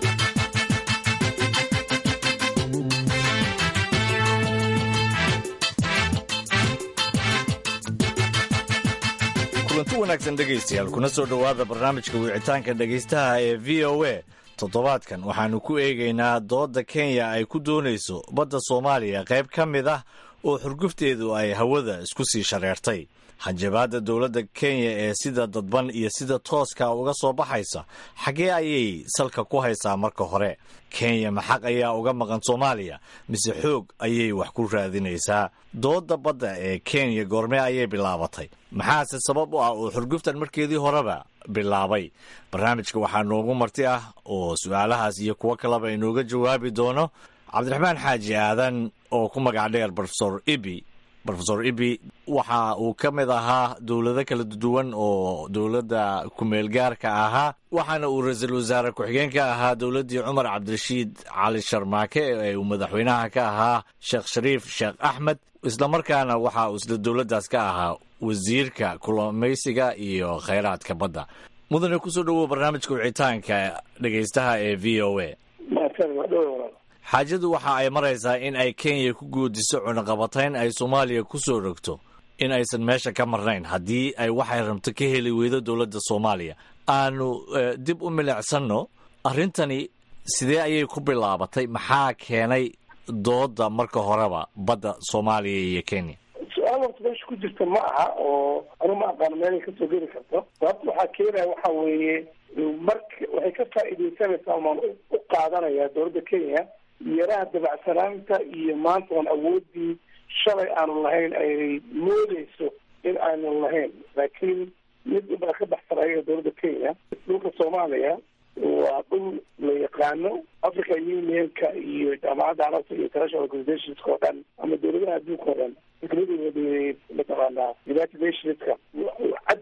Speaker 13: kulanti wanaagsan dhegaystayaal, kuna soo dhowaada barnaamijka wicitaanka dhegaystaha ee v o a. toddobaadkan waxaannu ku eegaynaa doodda kenya ay ku doonayso badda soomaaliya qayb ka mid ah oo xurgufteedu ay hawada isku sii shareertay. hanjabaadda dowladda kenya ee sida dadban iyo sida tooska uga soo baxaysa xaggee ayay salka ku haysaa marka hore? kenya maxaq ayaa uga maqan soomaaliya mise xoog ayay wax ku raadinaysaa? doodda badda ee kenya goormee ayay bilaabatay? maxaase sabab u ah oo xurguftan markeedii horeba bilaabay? barnaamijka waxaa noogu marti ah oo su-aalahaas iyo kuwo kaleba inooga jawaabi doono cabdiraxmaan xaaji aadan oo ku magac dheer brofesor ibi. rofesor ibi waxa uu ka mid ahaa dowlado kala duwan oo dowladda kumeel gaarka ahaa, waxaana uu ra-iisul wasaare ku-xigeenka ahaa dowladdii cumar cabdirashiid cali sharmaake ee uu madaxweynaha ka ahaa sheekh shariif sheekh axmed. islamarkaana waxa uu isla dowladdaas ka ahaa wasiirka kulumaysiga iyo khayraadka badda. mudane kusoo dhowow barnaamijka wicitaanka dhegaystaha ee v o a. xaajadu waxa ay maraysaa in ay kenya ku goodiso cunaqabatayn ay soomaaliya ku soo rogto in aysan meesha ka marnayn haddii ay waxay rabto ka heli weydo dowladda soomaaliya. aanu dib u milicsanno arrintani sidee ayay ku bilaabatay? maxaa keenay doodda marka horeba badda soomaaliya iyo kenya?
Speaker 14: su-aal horta meesha ku jirta ma aha oo anu ma aqaano meelay kasoo geli karto. sababta waxaa keenaya waxa weeye marka waxay ka faa'iidaysanaysaa umaan u qaadanaya dowladda kenya yaraha dabacsanaanta iyo maanta oon awoodii shalay aanu lahayn ay moodeyso in aanu lahayn. laakiin mid ibaa ka baxsanaya dowladda kenya. dhulka soomaaliya waa dhul la yaqaano africa unionka iyo jaamacadda carabta iyo international organizationska oo dhan ama dowladaha adduunka oo dhan mataqaanaa united nationska cad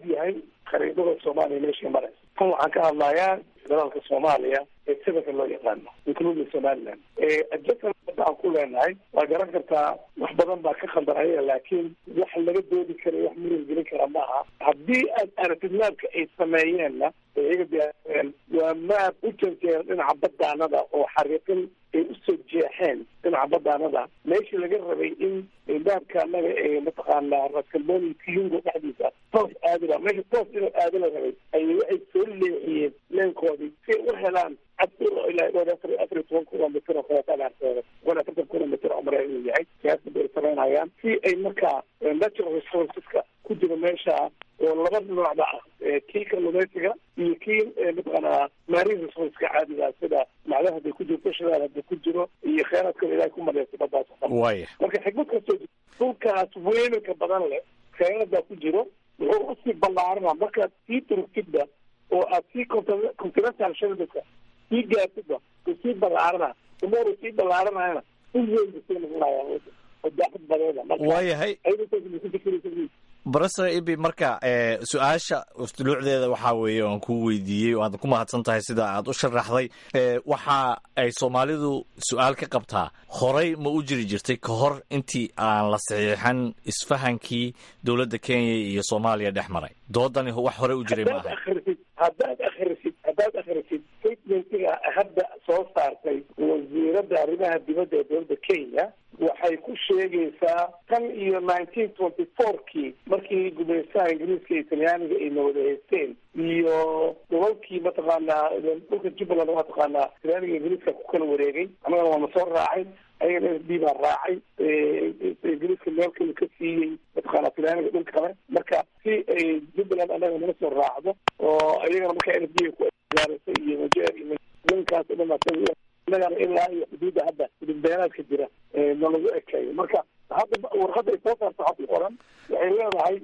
Speaker 14: yahay khariidada soomaaliya meeshii maraysa. tan waxaan ka hadlayaa federaalka soomaaliya ee sibaka loo yaqaano including somaliland. adjectan aan ku leenahay waa garan kartaa wax badan baa ka khaldanaya, laakiin wax laga doodi kara wax muran gelin kara maaha. haddii aad aragtid maabka ay sameeyeenna iyaga diyaareen waa maab u janjeera dhinaca badaanada oo xariiqin ay usoo jeexeen dhinaca badaanada meeshii laga rabay in maabka anaga ee mataqaanaa raskalmoni kiyungo dhexdiisa toos aadila meesha toos inuu aadila rabay ayay waxay soo leexiyeen leenkoodii si ay u helaan afar toban kilomitr oo kaleeto wala afartan kilomitr oo mare inuu yahay siyaasada ay samaynayaan si ay markaa natural resourceska ku jiro meesha oo laba noocda ah kii kalluumaysiga iyo kii mataqaanaa marine resourceka caadiga sida macdaha haday ku jirto shidaal haday ku jiro iyo kheyraadka ilahay ku mareysa badaas o dhan. marka xikmad kastoo dhulkaas weynanka badan leh kheyraadbaa ku jiro wuxuu usii ballaarana markaad sii turugtidba oo aad sii continental shelfka sii gaartidba usii ballaarana umar sii ballaaranayana
Speaker 13: waayahay brofesor ibi marka su-aasha ustuluucdeeda waxaa weeye oan ku weydiiyey waad ku mahadsan tahay sida aad u sharaxday. waxa ay soomaalidu su-aal ka qabtaa horey ma u jiri jirtay ka hor intii aan la saxiixan isfahankii dowladda kenya iyo soomaaliya dhex maray doodani wax horey u jiray ma aha.
Speaker 14: haddaad akhrisid haddaad akhrisid statementiga hadda soo saartay wasiiradda arrimaha dibadda ee dowladda kenya waxay ku sheegaysaa tan iyo nineteen twenty four kii markii gumeystaha ingiriiska iyo talyaaniga ay nawada haysteen iyo gobolkii mataqaanaa dhulka jubbaland mataqaanaa talyaaniga ingiriiska ku kala wareegay annagana waana soo raacay ayagana s d baa raacay ingiriiska meel kale ka siiyey mataqaanaa talyaaniga dhul kale marka si ay jubbaland annaga nala soo raacdo oo ayagana markaa s d ku gaarisay iyo wajeer iyo dhankaas o dhan inagana ilaa iyo xuduudda hadda xududbeenaadka jira nalagu ekeeyo marka hadda warqadda ay soo saarto waxaa ku qoran waxay leedahay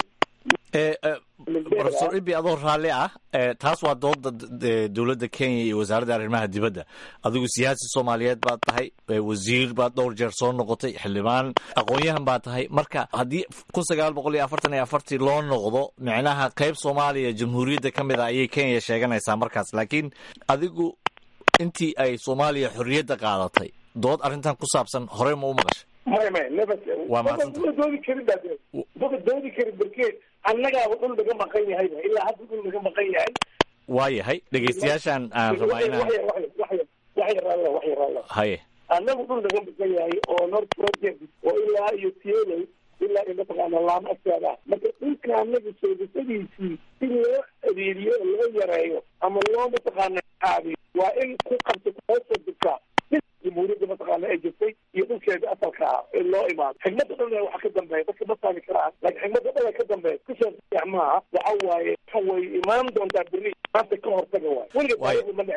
Speaker 13: brofesor ibi adoo raalli ah taas waa dooda dowladda kenya iyo wasaaradda arrimaha dibadda adigu siyaasi soomaaliyeed baad tahay wasiir baad dhowr jeer soo noqotay xildhibaan aqoon-yahan baad tahay marka haddii kun sagaal boqol iyo afartan iyo afartii loo noqdo micnaha qayb soomaaliya jamhuuriyadda ka mid a ayay kenya sheeganaysaa markaas laakiin adigu intii ay soomaaliya xorriyadda qaadatay dood arrintan ku saabsan horey ma u maqashay?
Speaker 14: maya maya naba waa mahadsanta doodi karin baa dada doodi karin barkeed annagaaba dhul naga maqan yahayba ilaa hadda dhul naga maqan yahay.
Speaker 13: waa yahay dhegeystayaashaan aan rabaa inaan
Speaker 14: wax yaraala wax yaraala
Speaker 13: haye
Speaker 14: annagu dhul naga maqan yahay oo north project oo ilaa iyo tielo ilaa iyo mataqaana laama agtaada marka dhulka annaga soodasadiisii si loo adeeriyo oo loo yareeyo ama loo mataqaana caabiyo waa in ku qabto kuosadika jamhuuriyadda mataqaana ay jirtay iyo dhulkeeda asalka ah ee loo imaado xigmadda dhan waxa ka dambeeya dadka ma saami karaan laakiin xigmadda dhan ka dambeeya kusoo maaha waxa waaye waxa way imaan doontaa beri maanta ka hortaga waay weliga ma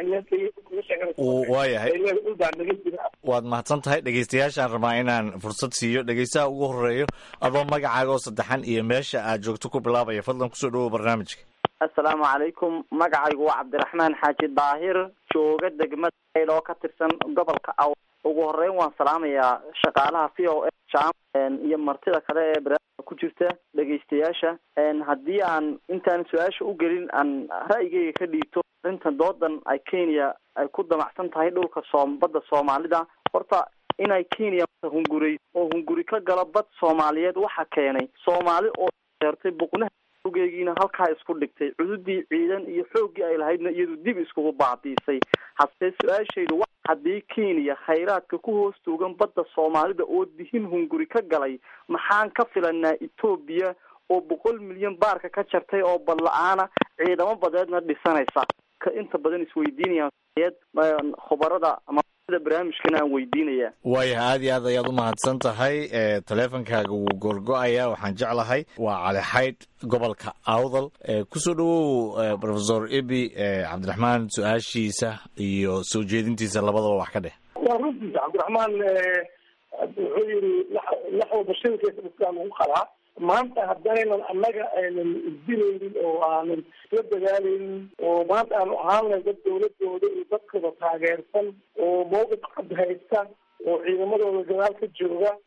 Speaker 14: dhicin
Speaker 13: waad mahadsan tahay dhegeystayaashaan rabaa inaan fursad siiyo dhegeystaha ugu horeeyo adoo magacaaga oo saddexan iyo meesha aad joogto ku bilaabaya fadlan kusoo dhawow barnaamijka.
Speaker 15: assalaamu calaykum magacaygu waa cabdiraxmaan xaaji daahir jooga degmada oo ka tirsan gobolka aw ugu horeyn waan salaamayaa shaqaalaha v o a iyo martida kale ee barnaamijka ku jirta dhegeystayaasha haddii aan intaan su-aasha u gelin aan ra'yigeyga ka dhiibto arrinta doodan ay kenya ay ku damacsan tahay dhulka soom badda soomaalida horta inay kenya hunguri oo hunguri ka galo bad soomaaliyeed waxa keenay soomaali oo eertay buqnaha ugeegiina halkaa isku dhigtay cududii ciidan iyo xooggii ay lahaydna iyadu dib iskugu baabiisay hase su-aashaydu wa haddii kenya khayraadka ku hoos tuugan badda soomaalida oo dihin hunguri ka galay maxaan ka filanaa etoobiya oo boqol milyan baarka ka jartay oo bad la-aana ciidamo badeedna dhisanaysa ka inta badan isweydiinayaan khubarada ama barnaamijkan aan weydiinaya
Speaker 13: waayahay aad iyo aad ayaad u mahadsan tahay taleefonkaaga wuu goorgo-aya waxaan jeclahay waa cali xaydh gobolka awdal kusoo dhawow profesor ibi cabdiraxmaan su-aashiisa iyo soo jeedintiisa labadaba wax ka dheh.
Speaker 14: waa runtiisa cabdiraxmaan wuxuu yiri wax walba shilkeesa dadkaa lagu qalaa maanta haddaynan annaga aynan isdilaynin oo aanan isla dagaalaynin oo maanta aanu ahaan lahayn dad dawladooda iyo dadkooda taageersan oo mawqif cad haysta oo ciidamadooda gadaal ka jooga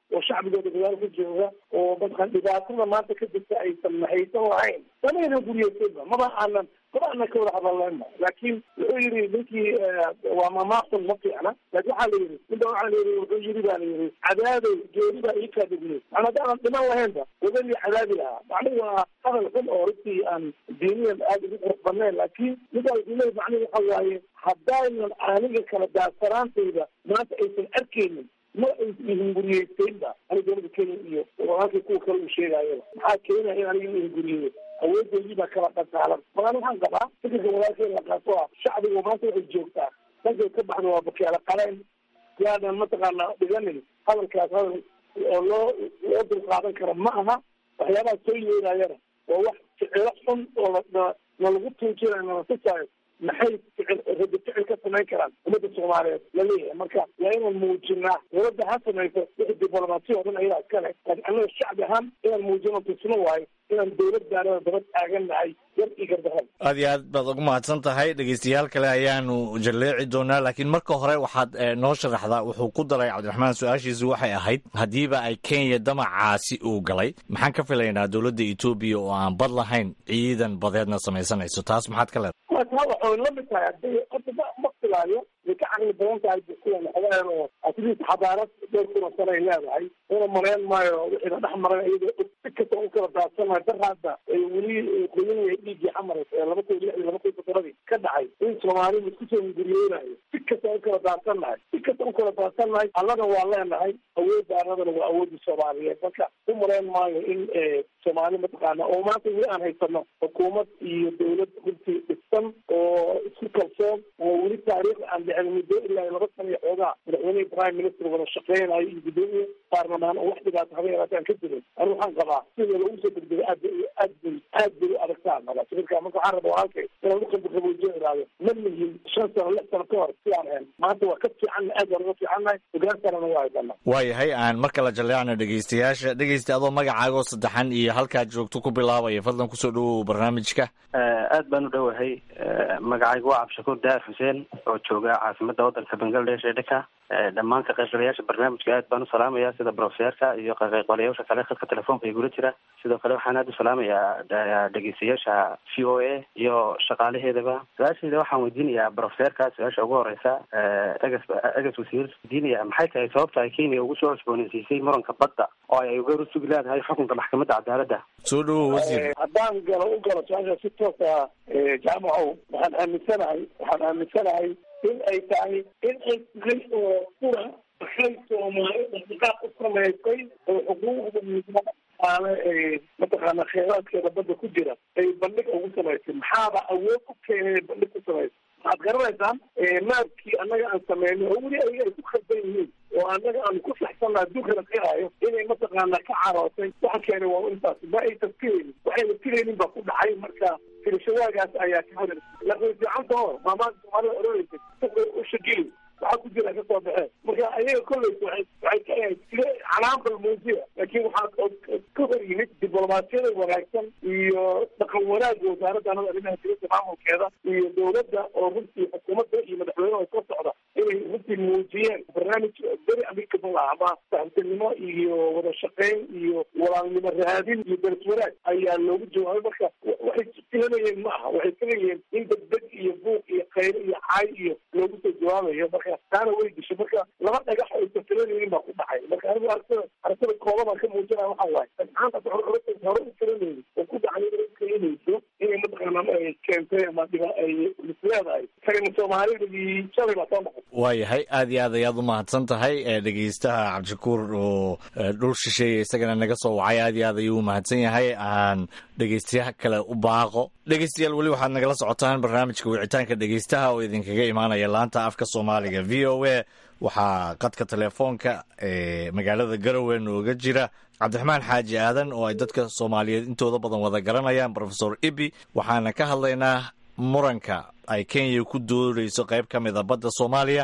Speaker 14: oo shacbigooda gadaal ku jooga oo dadkan dhibaatada maanta ka jirta aysan mahaysan lahayn samayna guriyeysanba maba aanan maba aanan ka wada hadalnayna laakiin wuxuu yidhi ninkii waa mamaaqun ma fiicna laakin waxaa la yidhi midda waxaa la yidhi wuxuu yidhi baa la yidhi cadaadow geeri baa ii kaadegmay macna haddaanan dhiman lahaynba wadanii cadaabi lahaa macnuhu waa hadal xun oo runtii aan diiniyan aada ugu qurux badnayn laakiin middaa wuxuu leeyahy macnuhu waxa waaye haddaynan aniga kala daadsanaantayda maanta aysan arkaynin ma ihinguriyeysteenba ani dowladda kenya iyo halkii kuwa kale uu sheegayaba maxaa keenaya in aniga ihinguriyeyo awoodoodii baa kala dhantaalan magaan waxaan qabaa fikirka walaalkeen la qaato ah shacbigu maanta waxay joogtaa dankay ka baxda waa bakeela qalayn yaanan mataqaana dhiganin hadalkaas hadal oo loo loo dulqaadan karo ma aha waxyaabaha soo yeerayana waa wax ficilo xun oo la nalagu tuujinayo nalatusaayo maxay ficil radi ficil ka samayn karaan ummadda soomaaliyeed laleeyahay marka waa inaan muujinaa dowladda ha samayso wixii diblomaasiya oo dhan ayadaa iskale laakiin annaga shacbi ahaan inaan muujino tusno waayo inaan dowladdaanada daba taagannahay yar iyo gardaran
Speaker 13: aad iyo aad baad ugu mahadsan tahay dhegeystayaal kale ayaanu jalleeci doonaa laakiin marka hore waxaad noo sharaxdaa wuxuu ku daray cabdiraxmaan su-aashiisu waxay ahayd haddiiba ay kenya damacaasi uu galay maxaan ka filaynaa dowladda etoobiya oo aan bad lahayn ciidan badeedna samaysanayso taas maxaad ka leedahay
Speaker 14: taa waxay la mid tahay haddii horta ma ma filaayo way ka caqli badan tahay kuwa maxdaan oo asidiisa xadaarad dhowr kuna sana ay leedahay una malayn maayo wixiina dhex maray iyadoo si kasta u kala daadsanayo daraadda ay weli qoyanaya dhiiggii xamaras ee laba kun lixdii laba kun todobadii ka dhacay in soomaalida isku soo hunguriyeynayo si kasta u kala daadsannahay si kasta u kala daadsannahay allana waa leenahay awoodda annadana waa awoodda soomaaliyeed marka u malayn maayo in soomaali mataqaana oo maanta weli aan haysano xukuumad iyo dowlad runtii dhisan oo isku kalsoon oo weli taariikh aan dhicin muddo ilaa laba sana iyo xoogaa madaxweynihii prime minister wada shaqeynayo iyo guddoomiye baarlamaan oo wax dhibaato haba yaraata aan ka jirin ani waxaan qabaa sidoo lagu soo degdegay aad aad bay aad bay u adagtaa mala fikirka marka waxaan rabaa halkay inaan uqalbi qaboojin iraado ma lihin shan sano lix sano ka hor sidaan ahayn maanta waa ka fiicanna aad baan uga fiicannahay hogaan sanana waa haysana
Speaker 13: waayahay aan mar kale jalleecna dhegeystayaasha dhegeysta adoo magacaagoo saddexan iyo halkaad joogto ku bilaabaya fadlan kusoo dhawow barnaamijka
Speaker 16: aad baan u dhowahay magacaygu waa cabdishakuur daar xuseen oo jooga caasimada wadanka bangladesh ee dhaka dhammaan ka qaybgalayaasha barnaamijka aad baan u salaamaya sida brofeserka iyo ka qaybgalayaasha kale khadka telefoonka igula jira sidoo kale waxaan aad u salaamayaa dhegeystayaasha v o a iyo shaqaalaheedaba su-aashayda waxaan weydiinayaa brofeserka su-aasha ugu horeysa egas egas wasiir weydiinaya maxay tahay sababta ay kenya ugu soo cusbooneysiisay muranka badda oo ay uga rusugi leedahay xukunka maxkamadda cadaaladda
Speaker 13: soo dhawow wasiir
Speaker 14: haddaan galo u galo su-aasha si toosa jaamacow waxaan aaminsanahay waxaan aaminsanahay in ay tahay in ay tahay oo kura waxay soomaalida diqaaq u samaysay oo xuquuqda midnaaale ee mataqaana kheyraadkeeda badda ku jira ay bandhig ugu samaysay maxaaba awood u keenay bandhig ku samaysay waxaad garanaysaan maabkii annaga aan sameynay oo weli ayaga ay ku khaldan yihiin oo annaga aan ku saxsanna adduunkana qiraayo inay mataqaana ka carootay waxa keenay waa intaas ma aysan filaynin waxayna filaynin baa ku dhacay marka filashadaagaas ayaa ka hadal laakiin fiicanta oo maamaanta soomaalida oranaysa suqay u shagili waxaa ku jira kasoo baxeen marka ayaga kolleysa waxay waxay ka ahayd sida calaambal muujiya laakiin waxaa ka hor yimid diblomaasiyada wanaagsan iyo dhaqan wanaagga wasaaradda anada arrimaha dibadda maamulkeeda iyo dowladda oo runtii xukuumadda iyo madaxweynaha ka socda inay runtii muujiyeen barnaamij beri amicable ah ama saxibtinimo iyo wada shaqeyn iyo walaalnimo raadin iyo daris wanaag ayaa loogu jawaabay marka waxay filanayeen ma aha waxay filayeen in degdeg iyo buuq iyo khayro iyo caay iyo loogu soo jawaabayo marka taana way dishay marka laba dhagax aysan filanaynin baa ku dhacay marka anigu aragtada aragtada kooban aan ka muujinaya waxaa waaye maanta hore u filanaynin oo ku dhacay inay keenayso inay mataqaana keentay ama dhiba ay isleedahay sagana soomaalidii shalay baa soo noqon
Speaker 13: waayahay aad iyo aad ayaad u mahadsan tahay dhegeystaha cabdishakuur oo dhul shisheeya isagana naga soo wacay aad iyo aad ayuu umahadsan yahay aan dhegeystayaha kale u baaqo dhegeystayaal weli waxaad nagala socotaan barnaamijka wicitaanka dhegeystaha oo idinkaga imaanaya laanta afka soomaaliga v o a waxaa qadka telefoonka ee magaalada garowe nooga jira cabdiraxmaan xaaji aadan oo ay dadka soomaaliyeed intooda badan wada garanayaan profesor ibi waxaana ka hadlaynaa muranka ay kenya ku doodayso qayb ka mida badda soomaaliya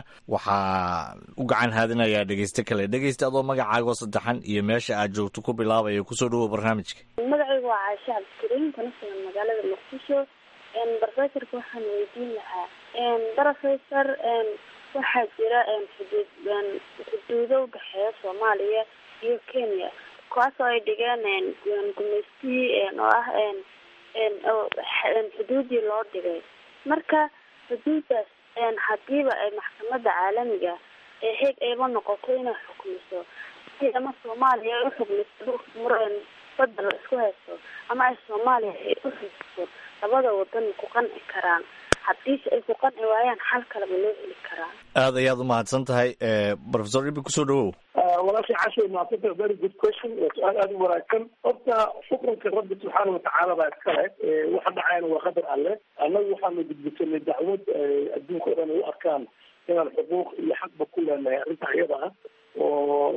Speaker 13: waxaa u gacan haadinayaa dhegeyste kale dhegeysta adoo magacaagoo saddexan iyo meesha aad joogto ku bilaabaya kusoo dhawow barnaamijka
Speaker 17: magacaygu waa caashe cabdikariim kana sugan magaalada muqdisho brofesorka waxaan weydiin lahaa brofesor waxaa jira xuduud xuduudo udhexeeya soomaaliya iyo kenya kuwaasoo ay dhigeen gumaystihii oo ah xuduudii loo dhigay. marka xuduudaas hadiiba ay maxkamadda caalamiga ee heeg ayba noqoto inay xukmiso ama soomaaliya ay uxukmiso badda la isku haysto ama ay soomaaliya ay uxukmiso labada wadan ku qanci karaan. haddiise ay ku qanci waayaan xal kaleba loo heli karaa.
Speaker 13: aad ayaad umahadsan tahay professor ibi kusoo dhawow.
Speaker 14: walaashay casho maasanta very good question waa su-aal aada u wanaagsan. horta xukunka rabbi subxaana watacaala baa iskale waxa dhacayana waa qadar alle. annagu waxaanu gudbisanay dacwad adduunka o dhan ay u arkaan inaan xuquuq iyo xaqba ku leenahay arrinta iyada ah oo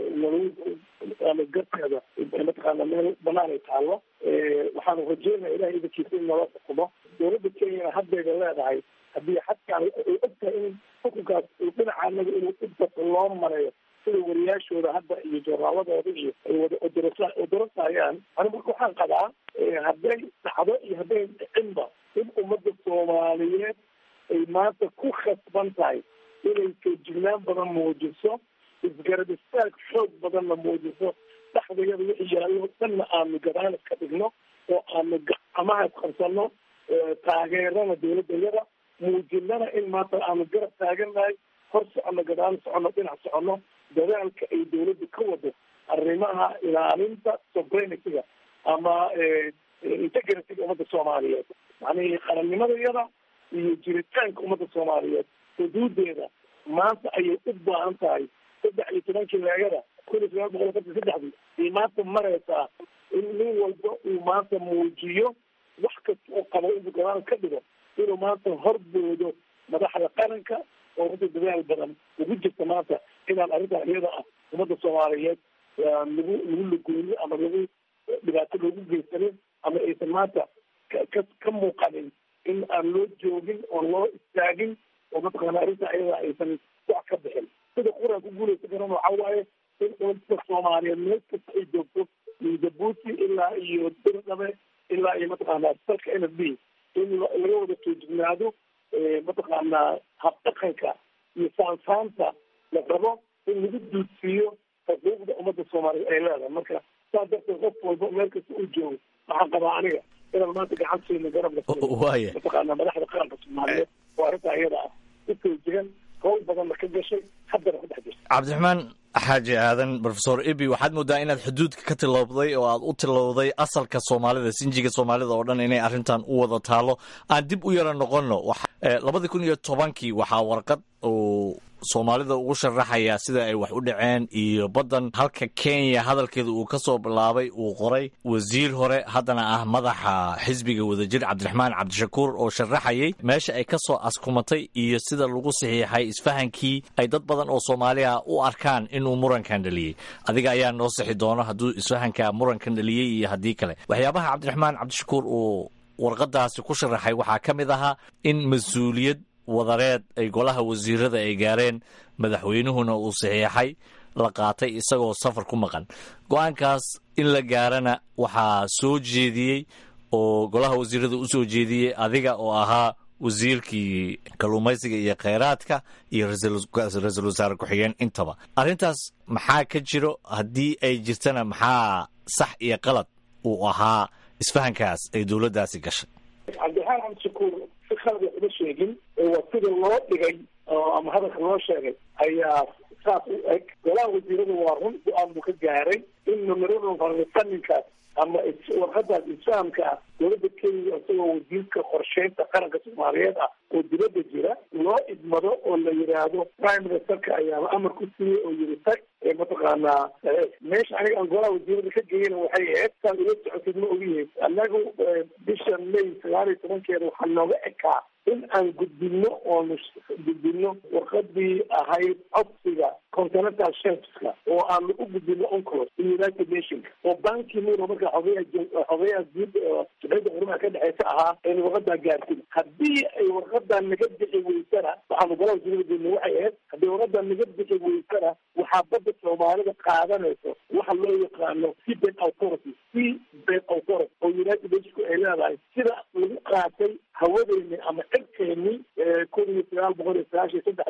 Speaker 14: nala garteeda mataqaana meel banaan ay taallo. waxaanu rajeynaya ilahay idankiisa in nala xukumo. dowladda kenyana haddayba leedahay haddii xadkaan ay ogtahay in xukunkaas dhinaca anaga inuu udbata loo marayo sida wariyaashooda hadda iyo joornaaladooda iyo ay wada odorasa odorasayaan. ani marka waxaan qabaa hadday dhacdo iyo hadday dhicinba in ummadda soomaaliyeed ay maanta ku khasban tahay inay feejignaan badan muujiso, isgarab istaag xoog badanna muujiso, dhexdayada wixii yaallo dhanna aanu gadaal iska dhigno oo aanu gacmaha isqabsano, taageerana dowladayada muujinana in maanta aanu garab taagannahay, hor soconno gadaal soconno dhinac soconno dadaalka ay dowladda ka wado arrimaha ilaalinta sovereigntyga ama integrity-ga ummadda soomaaliyeed. macnihii qarannimadayada iyo jiritaanka ummadda soomaaliyeed xuduudeeda maanta ayay u baahan tahay. saddex iyo tobankii leegada kun iyo sagaal boqol afartan saddexdii ay maanta maraysaa in nin walba uu maanta muujiyo wax kasta oo qabo inuu gadaal ka dhigo inuu maanta horboodo madaxda qaranka oo runta dadaal badan ugu jirta maanta inaan arrintan iyada ah ummadda soomaaliyeed lagu lagu lugooyo ama lagu dhibaato loogu geysanin ama aysan maanta ka ka muuqanin in aan loo joogin oon loo istaagin oo mataqaana arrinta iyada aysan wax ka bixin. sida quraan ku guulaysa garan waxaa waaye in ummadda soomaaliyeed meel kasta ay joogto min jabuuti ilaa iyo dirdhabe ilaa iyo mataqaanaa dalka n f b in laga wada toojignaado mataqaanaa habdhaqanka iyo saansaanta la rabo in lagu duudsiiyo xuquuqda ummadda soomaaliyeed ay leedahay. marka saas darteed qof walba meel kasta uu joogo waxaan qabaa aniga inaan maanta gacan siino garabla
Speaker 13: waaya
Speaker 14: mataqaanaa madaxda qaranka soomaaliyeed oo arrinta iyada ah u toojigan howl badanna ka gashay haddana ku dhex jirta.
Speaker 13: cabdiraxmaan xaaji aadan professor ibi waxaad moodaa inaad xuduudka ka tilowday oo aad u tilowday asalka soomaalida sinjiga soomaalida oo dhan inay arrintan u wada taalo. aan dib u yara noqono labadii kun iyo tobankii waxaa warqad uu soomaalida ugu sharaxaya sida ay wax u dhaceen iyo baddan halka kenya hadalkeeda uu ka soo bilaabay uu qoray wasiir hore haddana ah madaxa xisbiga wadajir cabdiraxmaan cabdishakuur oo sharaxayay meesha ay ka soo askumatay iyo sida lagu saxiixay isfahankii ay dad badan oo soomaaliya u arkaan inuu murankan dhaliyey. adiga ayaa noo sixi doono hadduu isfahanka murankan dhaliyey iyo haddii kale. waxyaabaha cabdiraxmaan cabdishakuur uu warqadaasi ku sharaxay waxaa ka mid ahaa in mas-uuliyad wadareed ay golaha wasiirada ay gaareen madaxweynuhuna uu saxiixay la qaatay isagoo safar ku maqan. go-aankaas in la gaarana waxaa soo jeediyey oo golaha wasiirada u soo jeediyey adiga oo ahaa wasiirkii kalluumaysiga iyo kheyraadka iyo ra-iisul wasaare ku-xigeen intaba. arrintaas maxaa ka jiro haddii ay jirtana maxaa sax iyo qalad uu ahaa isfahankaas ay dowladdaasi gashay?
Speaker 14: cabdiraxmaan cabdishakuur si khalad wax uma sheegin waa sida loo dhigay ama hadalka loo sheegay ayaa saas u eg. golaha wasiirada waa run go-aan buu ka gaaray in memorandum ama warqadaas isfahamka ah dowladda kenya isagoo wasiirka qorsheynta qaranka soomaaliyeed ah oo dibadda jira loo idmado oo la yidhaahdo prime ministerka ayaaba amar ku siiyey oo yiri tag mataqaanaa meesha aniga aan golaha wasiirada ka geeyana waxay ahayd saan ula socotid ma ogyihiin annagu bisha may sagaal iyo tobankeeda waxaa nooga ekaa in aan gudbino oonu gudbino warqadii ahayd codsiga continental shelfska oo aanu u gudbino onclos in united nations oo banki muro marka xogeya xogeyaha guud jabhadda xurimaha ka dhexeysa ahaa aynu warqadaa gaarsin. haddii ay warqadaa naga bixi weysana waxaanu golaha wasiirada geedna waxay ahayd haddii warqadaa naga bixi weysana waxaa badda soomaalida qaadanayso waxa loo yaqaano seabed authority seabed authority oo united nations ay leedahay sida lagu qaatay hawadeeni ama cirkeeni kun iyo sagaal boqol iyo sagaashan iyo saddexdii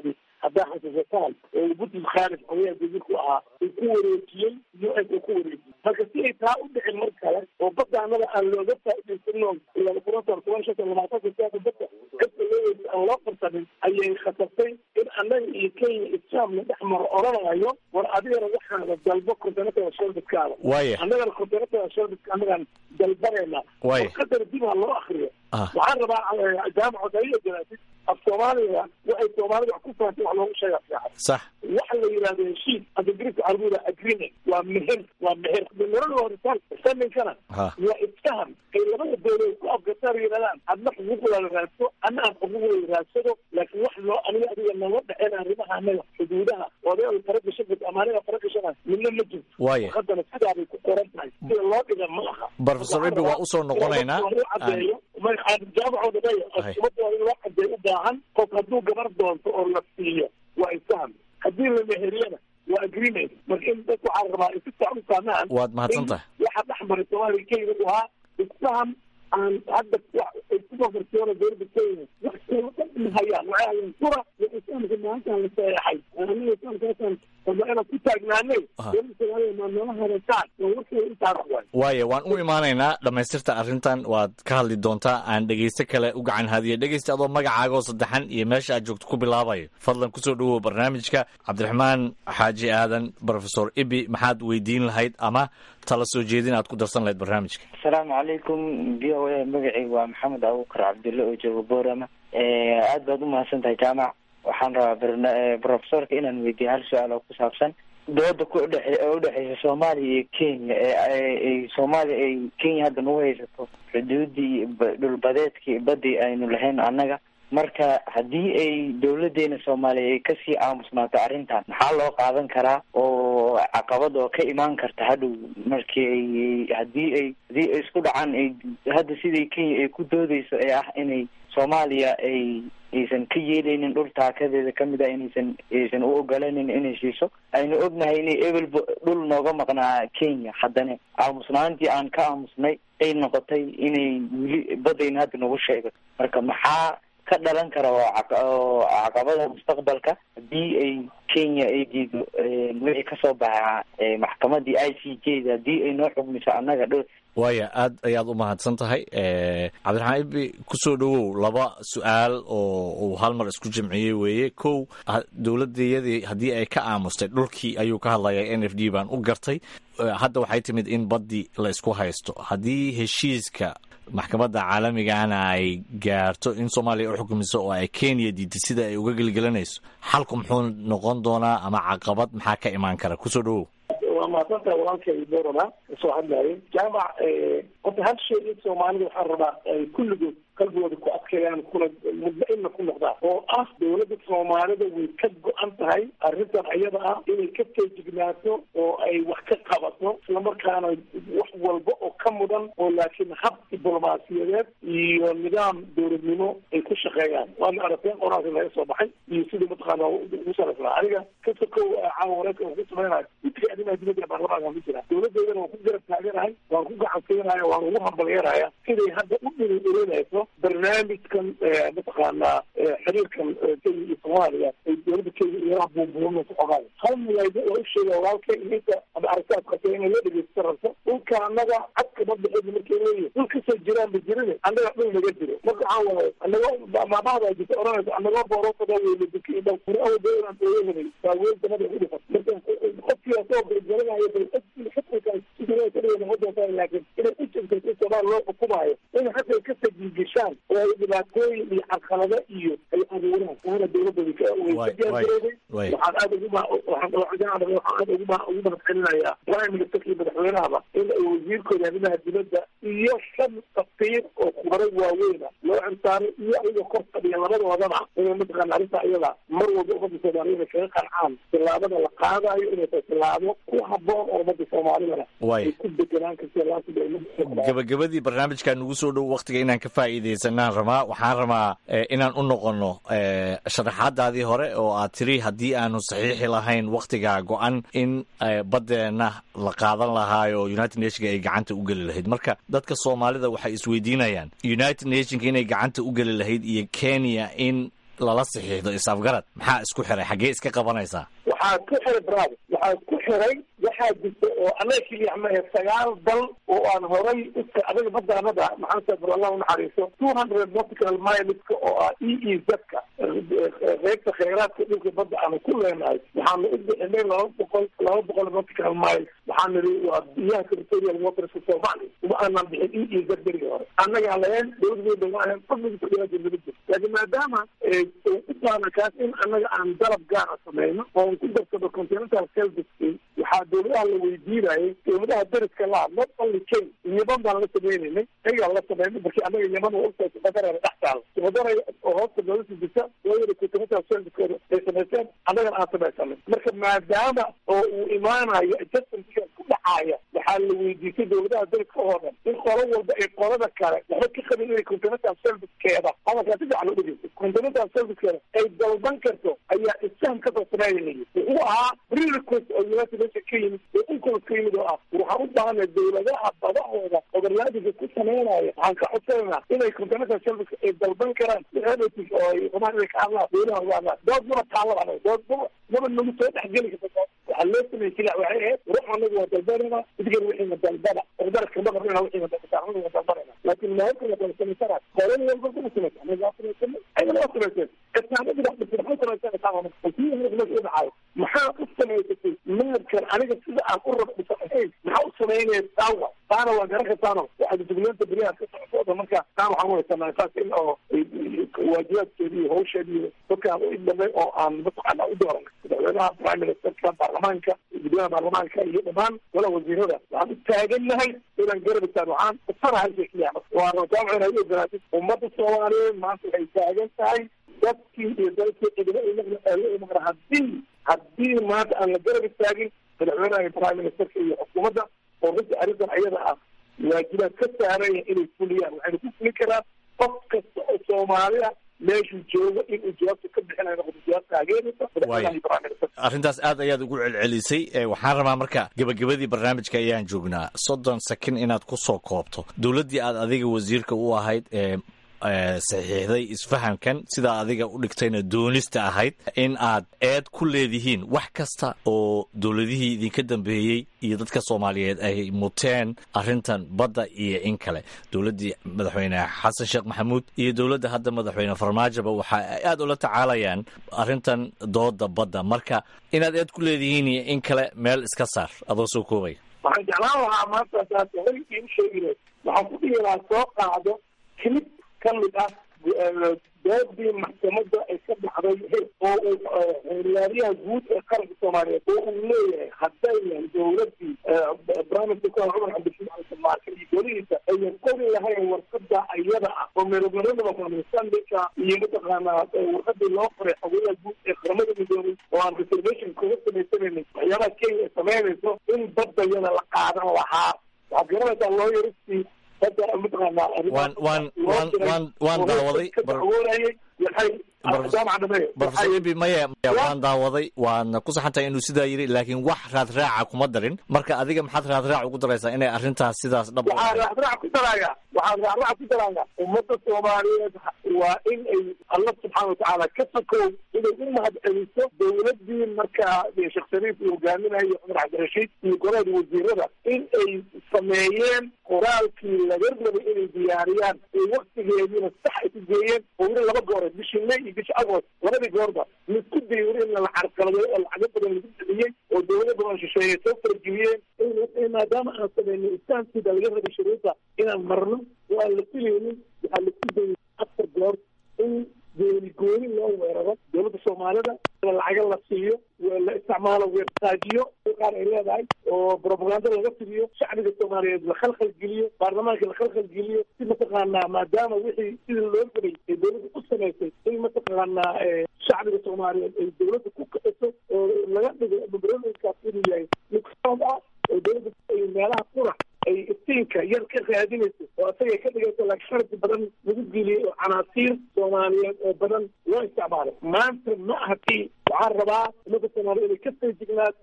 Speaker 14: haddaa xasuusataan oo butis khaalif odayaa wasiirku ahaa uu ku wareejiyey u n uu ku wareejiyey marka si ay taa u dhicin mar kale oo badda annaga aan looga faa'idaysano laba kun afar toban shan labaatan saddex badda cidda leeyahay aan loo farsamin ayay khatartay in annaga iyo kenya isfahamna dhex maro oranayo war adigana waxaana dalbo kontenatada shalbadkaada annagana kontenatada shalbadka annagaan dalbanayna qadar dib ha loo akriyo waxaan rabaa jaamaca daliya jaraatid af soomaaliga waxay soomaalida wax ku fahamtay wax loogu sheega fiican
Speaker 13: sax
Speaker 14: waxa la yidhahdo heshiis hadda ingiriiska carabida agreement waa meher waa meher meherada horitaan saminkana waa isfaham ay labada dowladood ku afgataan yidhahdaan adna xuquuqdaada raadso anna aan xuquuqdayda raadsado laakiin wax loo aniga adiga naga dhexeen arrimaha anaga xuduudaha odayaal faragasha ama aniga faragashana midna ma jirto
Speaker 13: waaye
Speaker 14: haddana sidaabay ku qoran tahay sida loo dhiga ma aha
Speaker 13: professor ibi waa usoo noqonaynaa
Speaker 14: jaamacooda dhaya asubadooda in loo cadeey u baahan qof hadduu gabar doonto oo la siiyo waa isfaham haddii la meheriyana waa agreement marka in dadku waxaa rabaa in si fiican u fahmaan
Speaker 13: waad mahadsan tahay
Speaker 14: waxaa dhex maray soomaaliya kenya u ahaa isfaham aan hadda ay kusoo farsiyoona dowladda kenya wax ma hayaan waxay hayaan sura iyo isfahamka maalintaan la saxeexay anaga isfahamkaasan ama inaan ku taagnaanay dowladda soomaaliya maa noola hareysaan waa warkeeda intaas waay
Speaker 13: waaye waan u imaanaynaa dhammaystirta arrintan waad ka hadli doontaa aan dhegeyste kale u gacan hadiye dhegeysta adoo magacaagoo saddexan iyo meesha aad joogto ku bilaabayo fadlan kusoo dhawow barnaamijka cabdiraxmaan xaaji aadan professor ibi maxaad weydiin lahayd ama tala soo jeedin aad ku darsan lahayd barnaamijka
Speaker 18: asalaamu calaykum v o a magacayga waa maxamed abuukar cabdulle oo jooga boorama aad baad u mahadsan tahay jaamac waxaan rabaa professorka inaan weydiiyo hal su-aal oo ku saabsan dooda ku udhe udhexeysa soomaaliya iyo kenya ee soomaaliya ay kenya hadda nagu haysato xuduudii dhulbadeedkii badii aynu lahayn annaga marka haddii ay dawladeena soomaaliya ay kasii aamusnaato arrintan maxaa loo qaadan karaa oo caqabad oo ka imaan karta hadhow markii ay haddii ay haddii ay isku dhacaan ay hadda siday kenya ay ku doodeyso ee ah inay soomaaliya ay aysan ka yeelaynin dhul taakadeeda kamid ah inaysan aysan u ogolanin inay siiso aynu ognahay inay ebel dhul nooga maqnaa kenya haddana aamusnaantii aan ka aamusnay ay noqotay inay weli badayna hadda nagu sheego marka maxaa ka dhalan kara oo caqabada mustaqbalka haddii ay kenya ay diido wixii kasoo baxa maxkamadii i c j da haddii ay noo xugmiso annaga dho
Speaker 13: waaya aad ayaad u mahadsan tahay cabdiraxmaan ibi kusoo dhawow laba su-aal oo uu hal mar isku jimciyey weeye kow dowladayadii haddii ay ka aamustay dhulkii ayuu ka hadlayaa n f d baan u gartay hadda waxay timid in baddii la isku haysto haddii heshiiska maxkamadda caalamigana ay gaarto in soomaaliya u xukumiso oo ay kenya diiday sida ay uga gelgelanayso xalku muxuu noqon doonaa ama caqabad maxaa ka imaan kara kusoo dhawow
Speaker 14: waa mahadsantaha walaalkay borama kasoo hadlaayay jaamac horta hal shay in soomaalida waxaan rabaa ay kulligood qalbigooda ku adkeeyaan kuna mudma-inna ku noqdaan oo ah dawladda soomaalida way ka go-an tahay arrintan iyada ah inay ka feejignaato oo ay wax ka qabato islamarkaana wax walba oo ka mudan oo laakiin hab diblomaasiyadeed iyo nidaam dowladnimo ay ku shaqeeyaan waana aragteen qoraalka laga soo baxay iyo sidii mataqaana ugu salaysnaa aniga kasta ko caawa wareerka waan ku samaynayo midkii arrimaha dibadda baarlamaanka ku jira dowladeedana waan ku garab taaganahay waan ku gacansiinaya waan ugu hambalyanaya siday hadda u dhiriirinayso barnaamijkan mataqaanaa xiriirkan kenya iyo soomaaliya ay dowladda kenya iyalaha buunbuurinaysa xogaaya hal milayda oo u sheega walaalka inta ama aragtaad qabtay inay la dhegeysta rabto dhulka annaga cadka madaxeeda markay leeyihin dhul kasoo jiraan ba jirin annaga dhul naga jiro marka waxaa waaye annago maamahada jirta oranaysa annagoo boorootada weyla duki dhow kuri awada inaan ooyahanay waa weel damada u dhifan marka qofkii asoo galgalanayo xukunkaas sidii ka dhigan wadanka laakiin inay u jirto in soomaaliya loo xukumaayo in hadday ka tajiigashaan oo ay dhibaatooyin iyo carqalado iyo ay abuuraan waana dowladda way ka diyaargarooday waxaan aada uguma waxaan aada uguma ugu mahadcelinayaa prime ministerka iyo madaxweynahaba in ay wasiirkooda arrimaha dibadda iyo shan safiir oo khubaro waaweyna loo cirsaaray iyo ayaga kor fadhiya labadoodana inay mataqaana arrinta iyada mar walba ummadda soomaaliya inay kaga qancaan tillaabada la qaadayo inay tahay tillaabo ku haboon oo ummadda soomaalidana ay ku deganaan karta
Speaker 13: gabagabadii barnaamijka nugu soo dhow waktiga inaan ka faa'iidaysanaan rabaa waxaan rabaa inaan u noqono sharaxaadaadii hore oo aad tiri haddii aanu saxiixi lahayn waktigaa go-an in baddeena la qaadan lahaayo united nationka ay gacanta u geli lahayd marka dadka soomaalida waxay isweydiinayaan united nationka inay gacanta u geli lahayd iyo kenya in lala saxiixdo is-afgarad maxaa isku xiray xaggee iska qabanaysaa
Speaker 14: waxaa ku xiray bravo waxaa ku xiray waxaa jirta oo annaga keliya ma sagaal dal oo aan horay iska adaga badaanada maxamed bur allah unaxariiso two hundred nautical mileska oo ah e e zka reegta kheyraadka dhulka badda aanu ku leenahay waxaanu u bixinay laba boqol laba boqol nautical miles waxaa niri waa biyaha territorial waterska soomaaliya uma aanan bixin e e z berigii hore annagaa lahayn dowladooda ma ahayn fadliga fadhiyaasha laga jiro laakiin maadaama u baana kaas in annaga aan dalab gaara samayno oon ku darsado continental selfisk waxaa dowladaha la weydiinayay dowladaha dariska la not only Kenya yaman baan la sameynaynay ayagaa la sameynay markii annaga yaman oo ogtahay badarada dhex taalo badaraya oo hoosta nolosha jirta wayada continental selfisk ay samaysteen annagana aan samaysanay marka maadaama oo uu imaanayo adjustmentiga ku dhacaya waxaa la weydiisay dowladaha dariska oo dhan in qolo walba ay qolada kale waxba ka qabin inay continental selfiskeeda hadalkaa si fiican loo dhegeysto continental selfiskeeda ay dalban karto ayaa isfaham kasoo sameynayay wuxuu ahaa rerequest oo united nation ka yimid oo uncolos ka yimid oo ah waxaan u baahanay dowladaha badahooda overlaadiga ku sameynaya waxaan ka codsanayna inay continental selfiska ay dalban karaan enetic oo ay rabaan inay ka hadlaan dowlaha uga hadlaan dood maba taalaba dood maba maba nagu soo dhexgeli karta waxaa loo sameeyey kila waxay ahayd ruux anagu waa dalbanayna idigan wixiina dalbada darka ma qabnayna wixiina dalbada waa dalbanayna laakiin mahalka la kala samaysana qolan walba kuma samaysa anaga waa samaysana ayna waa samayseen islaamada wax dhisa maxay samaysana taama kii hada la dhacayo maxaa u samaysatay maadkan aniga sida aan u rab dhisa ahayn maxaa u samaynaya taawa taana waa garan kartaano waxaad dugnaanta beriyaha ka socda marka taan waxaan waysanaa saas in oo waajibaadkeedi iyo hawsheedi iyo dadkaan u idhamay oo aan mataqaana u dooran madaxweynaha prime ministerka baarlamaanka guddoomiyaha baarlamaanka iyo dhammaan golaha wasiirada waxaan u taagannahay inaan garabistaan waxaan ufanahay sheekiya waa rajaamcin ay u ogolaatid ummadda soomaaliyeed maanta waxay taagan tahay dadkii iyo dalkii cidina imaqna haddii haddii maanta aan la garab istaagin madaxweynaha iyo prime ministerka iyo xukuumadda oo runtii arrintan ayada ah waajibaad ka saaraya inay fuliyaan waxayna ku fulin karaan qof kasta oo soomaaliya meeshuu joogo inuu jawaabta ka bixinayo noqdo jawaab taageeraysa
Speaker 13: arrintaas aad ayaad ugu celcelisay waxaan rabaa marka gebagabadii barnaamijka ayaan joognaa soddon sakin inaad ku soo koobto dowladdii aad adiga wasiirka u ahayd ee saxiixday isfahamkan sidaa adiga u dhigtayna doonista ahayd in aad eed ku leedihiin wax kasta oo dowladihii idinka dambeeyey iyo dadka soomaaliyeed ay muteen arrintan badda iyo in kale dowladdii madaxweyne xasan sheekh maxamuud iyo dowladda hadda madaxweyne farmaajoba waxa ay aad ula tacaalayaan arrintan dooda badda marka inaad eed ku leedihiin iyo in kale meel iska saar adoo soo koobay
Speaker 14: waxaan jeclaan lahaa maanta saas hoygii u sheegina waxaan ku dhihi lahaa soo qaado kilib kamid ah doodii maxkamada ay ka baxday oo uu xeeryaariyaha guud ee qaranka soomaaliyeed oo uu leeyahay haddaynan dowladii barnaamijka ku cumar cabdishiid alsamaarka iyo golihiisa ayan qori lahayn warqada ayada ah oo meelomeelodamasandika iyo mataqaanaa warqadii loo qoray xogayaha guud ee qaramada midoobay oo aan reservation kaga samaysanaynin waxyaabaha kenya ay samaynayso in badayada la qaadan lahaa waxaad garanaysaa loo yaristii
Speaker 13: waan waan waan waan waan daawaday barfasbi maya waan daawaday waadna ku saxantahay inuu sidaa yiri laakiin wax raadraaca kuma darin marka adiga maxaad raadraac ugu daraysaa inay arrintaas sidaas dhab
Speaker 14: waxaan raadraac ku daraya waxaan raadraac ku daraya ummadda soomaaliyeed waa in ay allah subxaana watacaala ka sokow inay u mahad celiso dowladii markaa sheekh shariif uu hogaaminayo cumar cabdirashiid iyo golaha wasiirada in ay sameeyeen qoraalkii laga rabay inay diyaariyaan ee waktigeediina sax ay ku geeyeen oo weli laba goore bishii may iyo bishi agost labadii goorba laisku dayay weli in la carqaladeeyo oo lacago badan lagu bixiyey oo dowlado badan shisheeye soo fargeliyeen maadaama aan sameynay istaankiida laga rabay shuruuda inaan marno oo aan la filaynin waxaa laisku dayay afar goor in gooni gooni loo weeraro dowladda soomaalida lacaga la siiyo la isticmaalo weertaajiyo qaar ay leedahay oo propaganda laga fidiyo shacbiga soomaaliyeed la khalkhal geliyo baarlamaanka la khalkhal geliyo si mataqaanaa maadaama wixii sidii loo rabay ee dowladda u samaysay in mataqaanaa shacbiga soomaaliyeed ay dowladda ku kaciso oo laga dhigo barnaamijkaas inuu yahay nuqsaan ah oo dowladda ay meelaha qurax ay iftiinka yar ka raadinayso oo asagay ka dhigayso laakiin shardi badan lagu geliyey oo canaasiir soomaaliyeed oo badan loo isticmaalay maanta ma aha tii waxaan rabaa ummadda soomaaliya inay ka feejignaato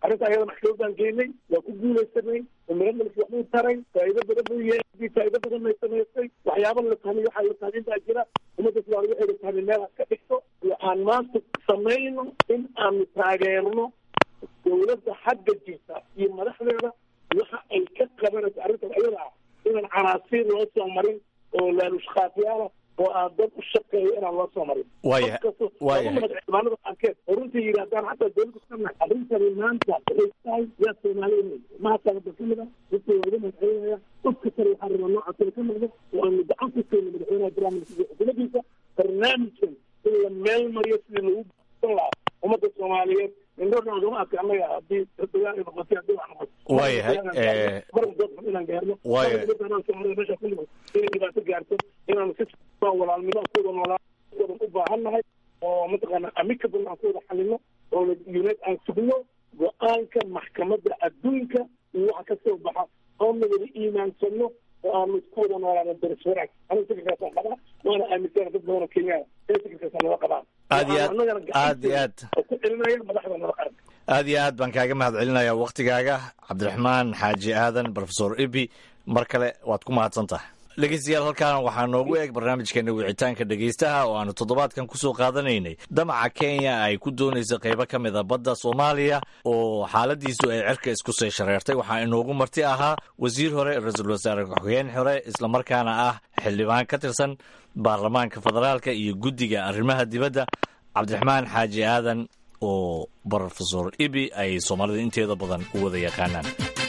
Speaker 14: arrinta ayada maxkamadaan geynay waa ku guulaysanay umiradnas waxbuu taray faa'iido badan buu yeeay faa'iido badan bay samaystay waxyaaba la tahmay waxaa la tahmin baa jira ummadda soomaaliya waxay la tahmin meel ka dhigto iyo aan maanta samayno in aanu taageerno dawladda xagga jirta iyo madaxdeeda waxa ay ka qabanayso arrintan ayada ah inaan canaasiir loo soo marin oo laalushkaafyaala oo aan dad u shaqeeyo inaan loo soo marin
Speaker 13: waya waya
Speaker 14: xildhibaanada qaarkeed oo runtii yidhahdaan xataa dawladda sana arrintani maanta waxay tahay yaa soomaaliya mahadsanada kamid ah runtii waa iga madaxweynaya qofka kale waxaa rabaa nooca kale ka noqdo oo aanu gacan ku keenno madaxweynaha barnaamijka xukuumaddiisa barnaamijkan in la meel mariyo sidii lagu guusan lahaa ummadda soomaaliyeed indhoodhaagama adka annaga haddii dagaal ay noqotay haddii wax noqoto
Speaker 13: waayahay
Speaker 14: mar dood inaan gaarno meesha ku nimid inay dhibaato gaarto inaanu si walaalnimo aan kuwada noolaan kuwadan u baahannahay oo mataqaana amicable aan kuwada xalino oo unit aan sugno go-aanka maxkamadda adduunka iyo waxa ka soo baxa oo nagada iimaansano oo aanu isku wada noolaano daris wanaag aniga fikirkaasaan qabaa waana aaminsana dad badan oo kenyaan ee fikirkaasaan nala qabaan
Speaker 13: aad iyo aad aad iyo aad
Speaker 14: ku celinaya madaxda nala qaran
Speaker 13: aad iyo aad baan kaaga mahad celinaya waktigaaga cabdiraxmaan xaaji aadan professor ibi mar kale waad ku mahadsan tahay dhegeystayaal halkaan waxaa noogu eeg barnaamijkeena wicitaanka dhegeystaha oo aanu toddobaadkan kusoo qaadanaynay damaca kenya ay ku doonaysa qaybo ka mid a badda soomaaliya oo xaaladiisu ay cerka isku sii shareertay waxaa inoogu marti ahaa wasiir hore ra-iisul wasaare ku-xigeen hore islamarkaana ah xildhibaan ka tirsan baarlamaanka federaalka iyo guddiga arrimaha dibadda cabdiraxmaan xaaji aadan oo professor ibi ay soomaalida inteeda badan u wada yaqaanaan.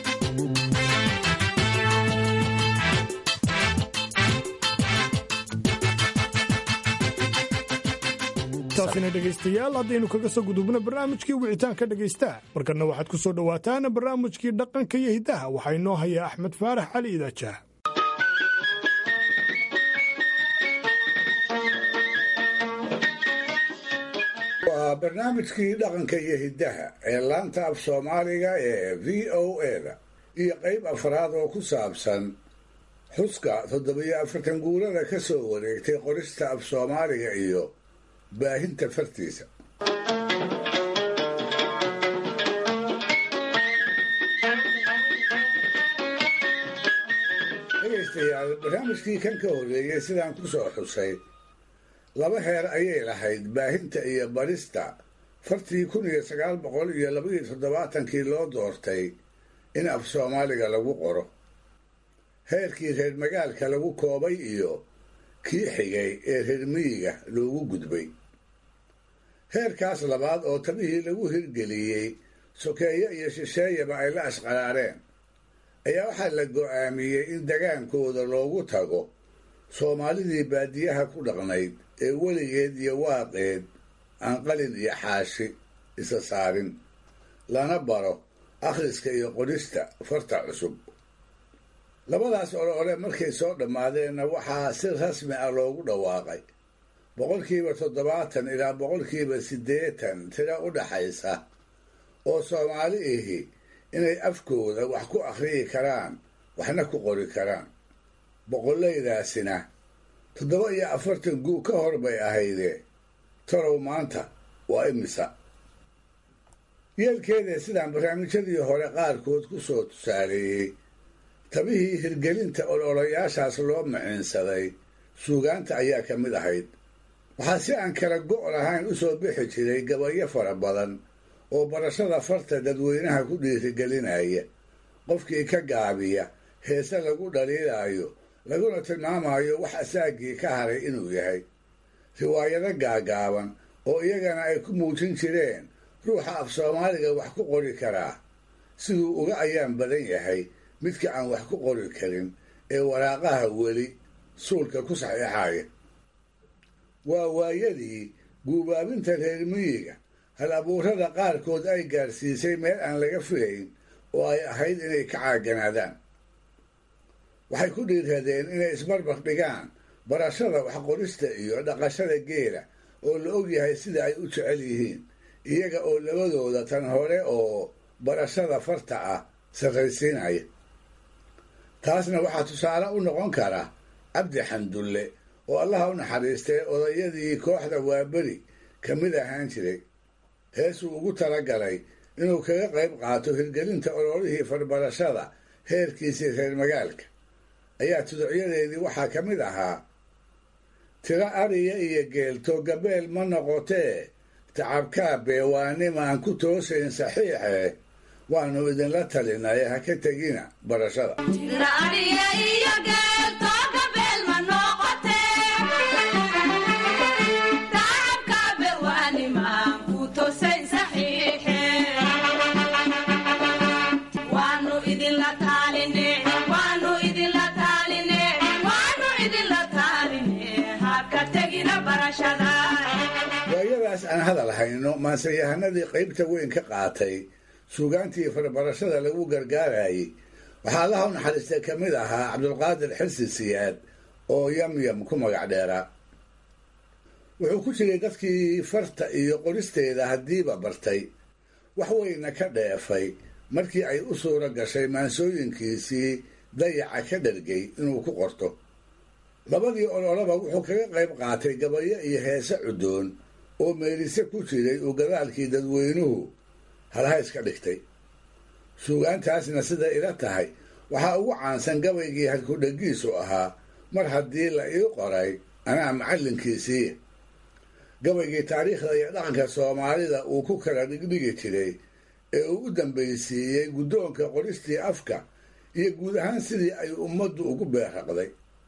Speaker 2: taasina dhegaystayaal haddaynu kaga soo gudubno barnaamijkii wicitaanka dhegaystaha markana waxaad ku soo dhowaataan barnaamijkii dhaqanka iyo hiddaha waxaa inoo haya axmed faarax cali idaajaah.
Speaker 19: waa barnaamijkii dhaqanka iyo hiddaha ee laanta af soomaaliga ee v o eda iyo qayb afraad oo ku saabsan xuska toddobiyo afartan guurada ka soo wareegtay qorista af soomaaliga iyo baahinta fartiisa. dhegaystayaal barnaamijkii kan ka horreeyey sidaan ku soo xusay laba heer ayay lahayd baahinta iyo barista fartii kun iyo sagaal boqol iyo labaiyo toddobaatankii loo doortay in af soomaaliga lagu qoro heerkii reer magaalka lagu koobay iyo kii xigay ee reer miyiga loogu gudbay. heerkaas labaad oo tabihii lagu hirgeliyey sokeeye iyo shisheeyaba ay la ashqaraareen ayaa waxaa la go'aamiyey in dagaankooda loogu tago soomaalidii baadiyaha ku dhaqnayd ee weligeed iyo waaqeed aan qalin iyo xaashi isa saarin lana baro akhriska iyo qorista farta cusub. labadaas ore ore markay soo dhammaadeenna waxaa si rasmi ah loogu dhawaaqay boqolkiiba toddobaatan ilaa boqolkiiba siddeetan tiro u dhaxaysa oo soomaali ihi inay afkooda wax ku akhriyi karaan waxna ku qori karaan. boqollaydaasina toddoba iyo afartan guu ka hor bay ahaydee torow maanta waa imisa. yeelkeeda sidaan barnaamijyadii hore qaarkood ku soo tusaaleeyey tabihii hirgelinta ololayaashaas loo maciinsaday suugaanta ayaa ka mid ahayd. waxaa si aan kala go' lahayn u soo bixi jiray gabayo fara badan oo barashada farta dadweynaha ku dhiirigelinaya qofkii ka gaabiya heese lagu dhaliilaayo laguna tilmaamayo wax asaagii ka haray inuu yahay. riwaayado gaagaaban oo iyagana ay ku muujin jireen ruuxa af soomaaliga wax ku qori karaa siduu uga ayaan badan yahay midka aan wax ku qori karin ee waraaqaha weli suulka ku saxiixaya. waa waayadii guubaabinta reer miyiga hal abuurada qaarkood ay gaarsiisay meel aan laga filayn oo ay ahayd inay ka caaganaadaan. waxay ku dhiiradeen inay isbarbar dhigaan barashada waxqorista iyo dhaqashada geela oo la ogyahay sida ay u jecel yihiin iyaga oo labadooda tan hore oo barashada farta ah sarraysiinaya. taasna waxaa tusaale u noqon kara cabdi xandulle oo allaha u naxariistay odayadii kooxda waaberi ka mid ahaan jiray. heesuu ugu talagalay inuu kaga qayb qaato hirgelinta ololihii farbarashada heerkiisii reer magaalka ayaa tuducyadeedii waxaa ka mid ahaa tiro ariya iyo geelto gabeel ma noqotee tacabkaa beewaanimaan ku toosayn saxiixe waanu idinla talinay ha ka tegina barashada waayadaas aan hadal hayno maanseyahanadii qaybta weyn ka qaatay suugaantii farbarashada lagu gargaarayay waxaa allaha u naxariistay ka mid ahaa cabdulqaadir xirsi siyaad oo yamyam ku magac dheeraa wuxuu ku jiray dadkii farta iyo qoristeeda haddiiba bartay wax weyna ka dheefay markii ay u suuro gashay maansooyinkiisii dayaca ka dhargay inuu ku qorto labadii ololaba wuxuu kaga qayb qaatay gabayo iyo heese cudoon oo meelise ku jiray uu gadaalkii dadweynuhu halhays ka dhigtay suugaantaasna sida ila tahay waxaa ugu caansan gabaygii halkudhagiisu ahaa mar haddii la ii qoray anaa macallinkiisii gabaygii taariikhda iyo dhaqanka soomaalida uu ku kala dhigdhigi jiray ee uu u dambaysiiyey guddoonka qoristii afka iyo guud ahaan sidii ay ummaddu ugu beerraqday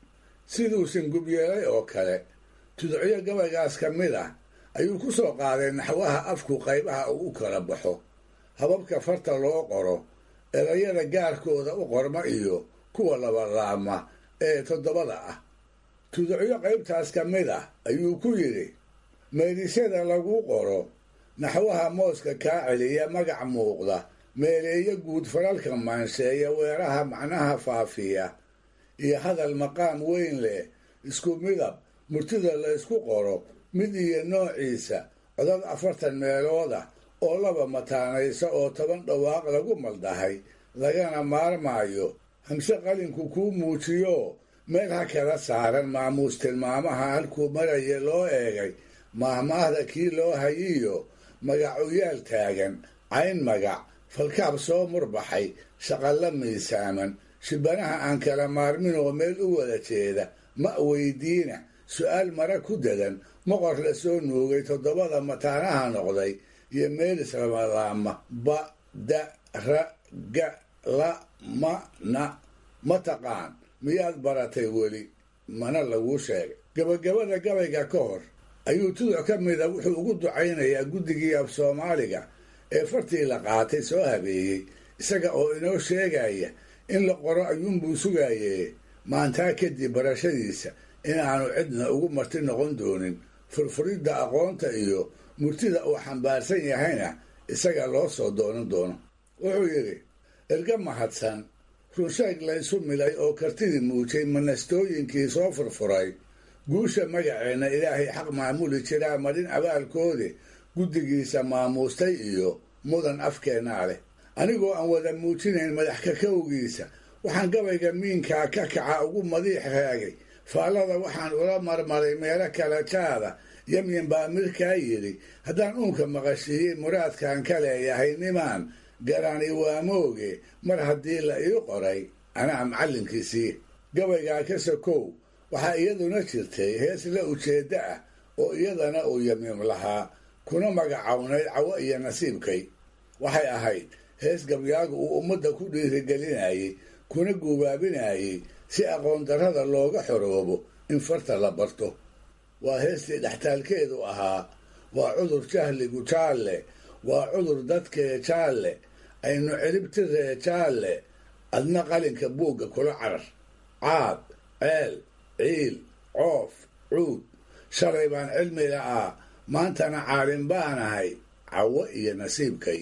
Speaker 19: siduusan gubyeelay oo kale tuducyo gabaygaas ka mid ah ayuu ku soo qaaday naxwaha afku qaybaha uu u kala baxo hababka farta loo qoro erayada gaarkooda u qorma iyo kuwa labalaama ee toddobada ah tuducyo qaybtaas ka mid ah ayuu ku yidhi meedisyada lagu qoro naxwaha mooska kaa celiya magac muuqda meeleeyo guud faralka maansheeya weeraha macnaha faafiya iyo hadal maqaam weyn leh isku midab murtida la ysku qoro mid iyo noociisa codad afartan meelood ah oo laba mataanaysa oo toban dhawaaq lagu maldahay lagana maarmaayo hamse qalinku kuu muujiyo meel ha kala saaran maamuus tilmaamaha halkuu maraya loo eegay maahmaahda kii loo hayiyo magacuyaal taagan cayn magac falkaab soo murbaxay shaqalla miisaaman shibanaha aan kala maarmin oo meel u wada jeeda ma weydiina su-aal mara ku dadan moqor la soo nuugay toddobada mataanaha noqday iyo meelis labalaama ba da ra ga la ma na ma taqaan miyaad baratay weli mana laguu sheegay gabagabada gabayga ka hor ayuu tuduc ka mida wuxuu ugu ducaynayaa guddigii af soomaaliga ee fartii la qaatay soo habeeyey isaga oo inoo sheegaya in la qoro ayuunbuu sugaayee maantaa kadib barashadiisa inaanu cidna ugu marti noqon doonin furfuridda aqoonta iyo murtida uu xambaarsan yahayna isaga loo soo doonan doono wuxuu yidhi erga mahadsan runsheeg laysu milay oo kartidii muujay manastooyinkii soo furfuray guusha magaceenna ilaahay xaq maamuli jiraa marin abaalkoodi guddigiisa maamuustay iyo mudan afkeennaa leh anigoo aan wada muujinayn madax kakowgiisa waxaan gabayga miinkaa ka kaca ugu madiix raagay faallada waxaan ula marmaray meelo kala jaada yamyan baa mirkaa yidhi haddaan uunka maqashiiyey muraadkaan ka leeyahay nimaan garani waa mooge mar haddii la ii qoray anaa macallinkiisii gabaygaa ka sokow waxaa iyaduna jirtay hees la ujeedda ah oo iyadana uu yamyam lahaa kuna magacawnayd cawo iyo nasiibkay waxay ahayd hees gabyaagu uu ummadda ku dhiirigelinayay kuna guubaabinayay si aqoon darrada looga xoroobo in farta la barto waa heestii dhextaalkeedu ahaa waa cudur jahligu jaalle waa cudur dadkee jaalle aynu ciribtiree jaalle adna qalinka buugga kula carar caad ceel ciil coof cuud shalay baan cilmi la'aa maantana caalin baanahay cawo iyo nasiibkay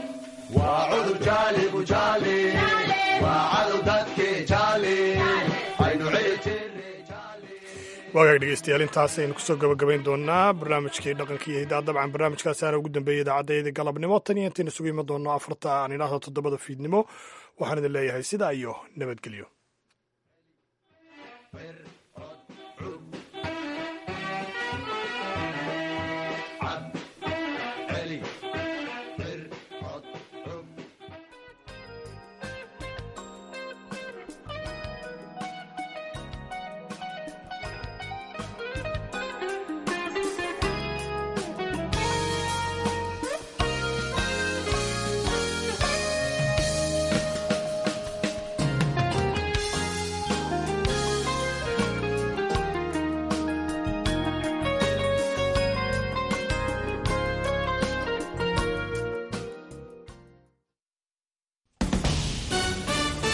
Speaker 2: waagaag dhegeystayaal intaas aynu kusoo gabagabayn doonaa barnaamijkii dhaqanka iyo hidaa dabcan barnaamijkaasaana ugu dambeeyay idaacaddeeda galabnimo tan iyo intaynu isugu iman doonno afarta aan idhaahdo toddobada fiidnimo waxaan idin leeyahay sidaa iyo nabadgelyo.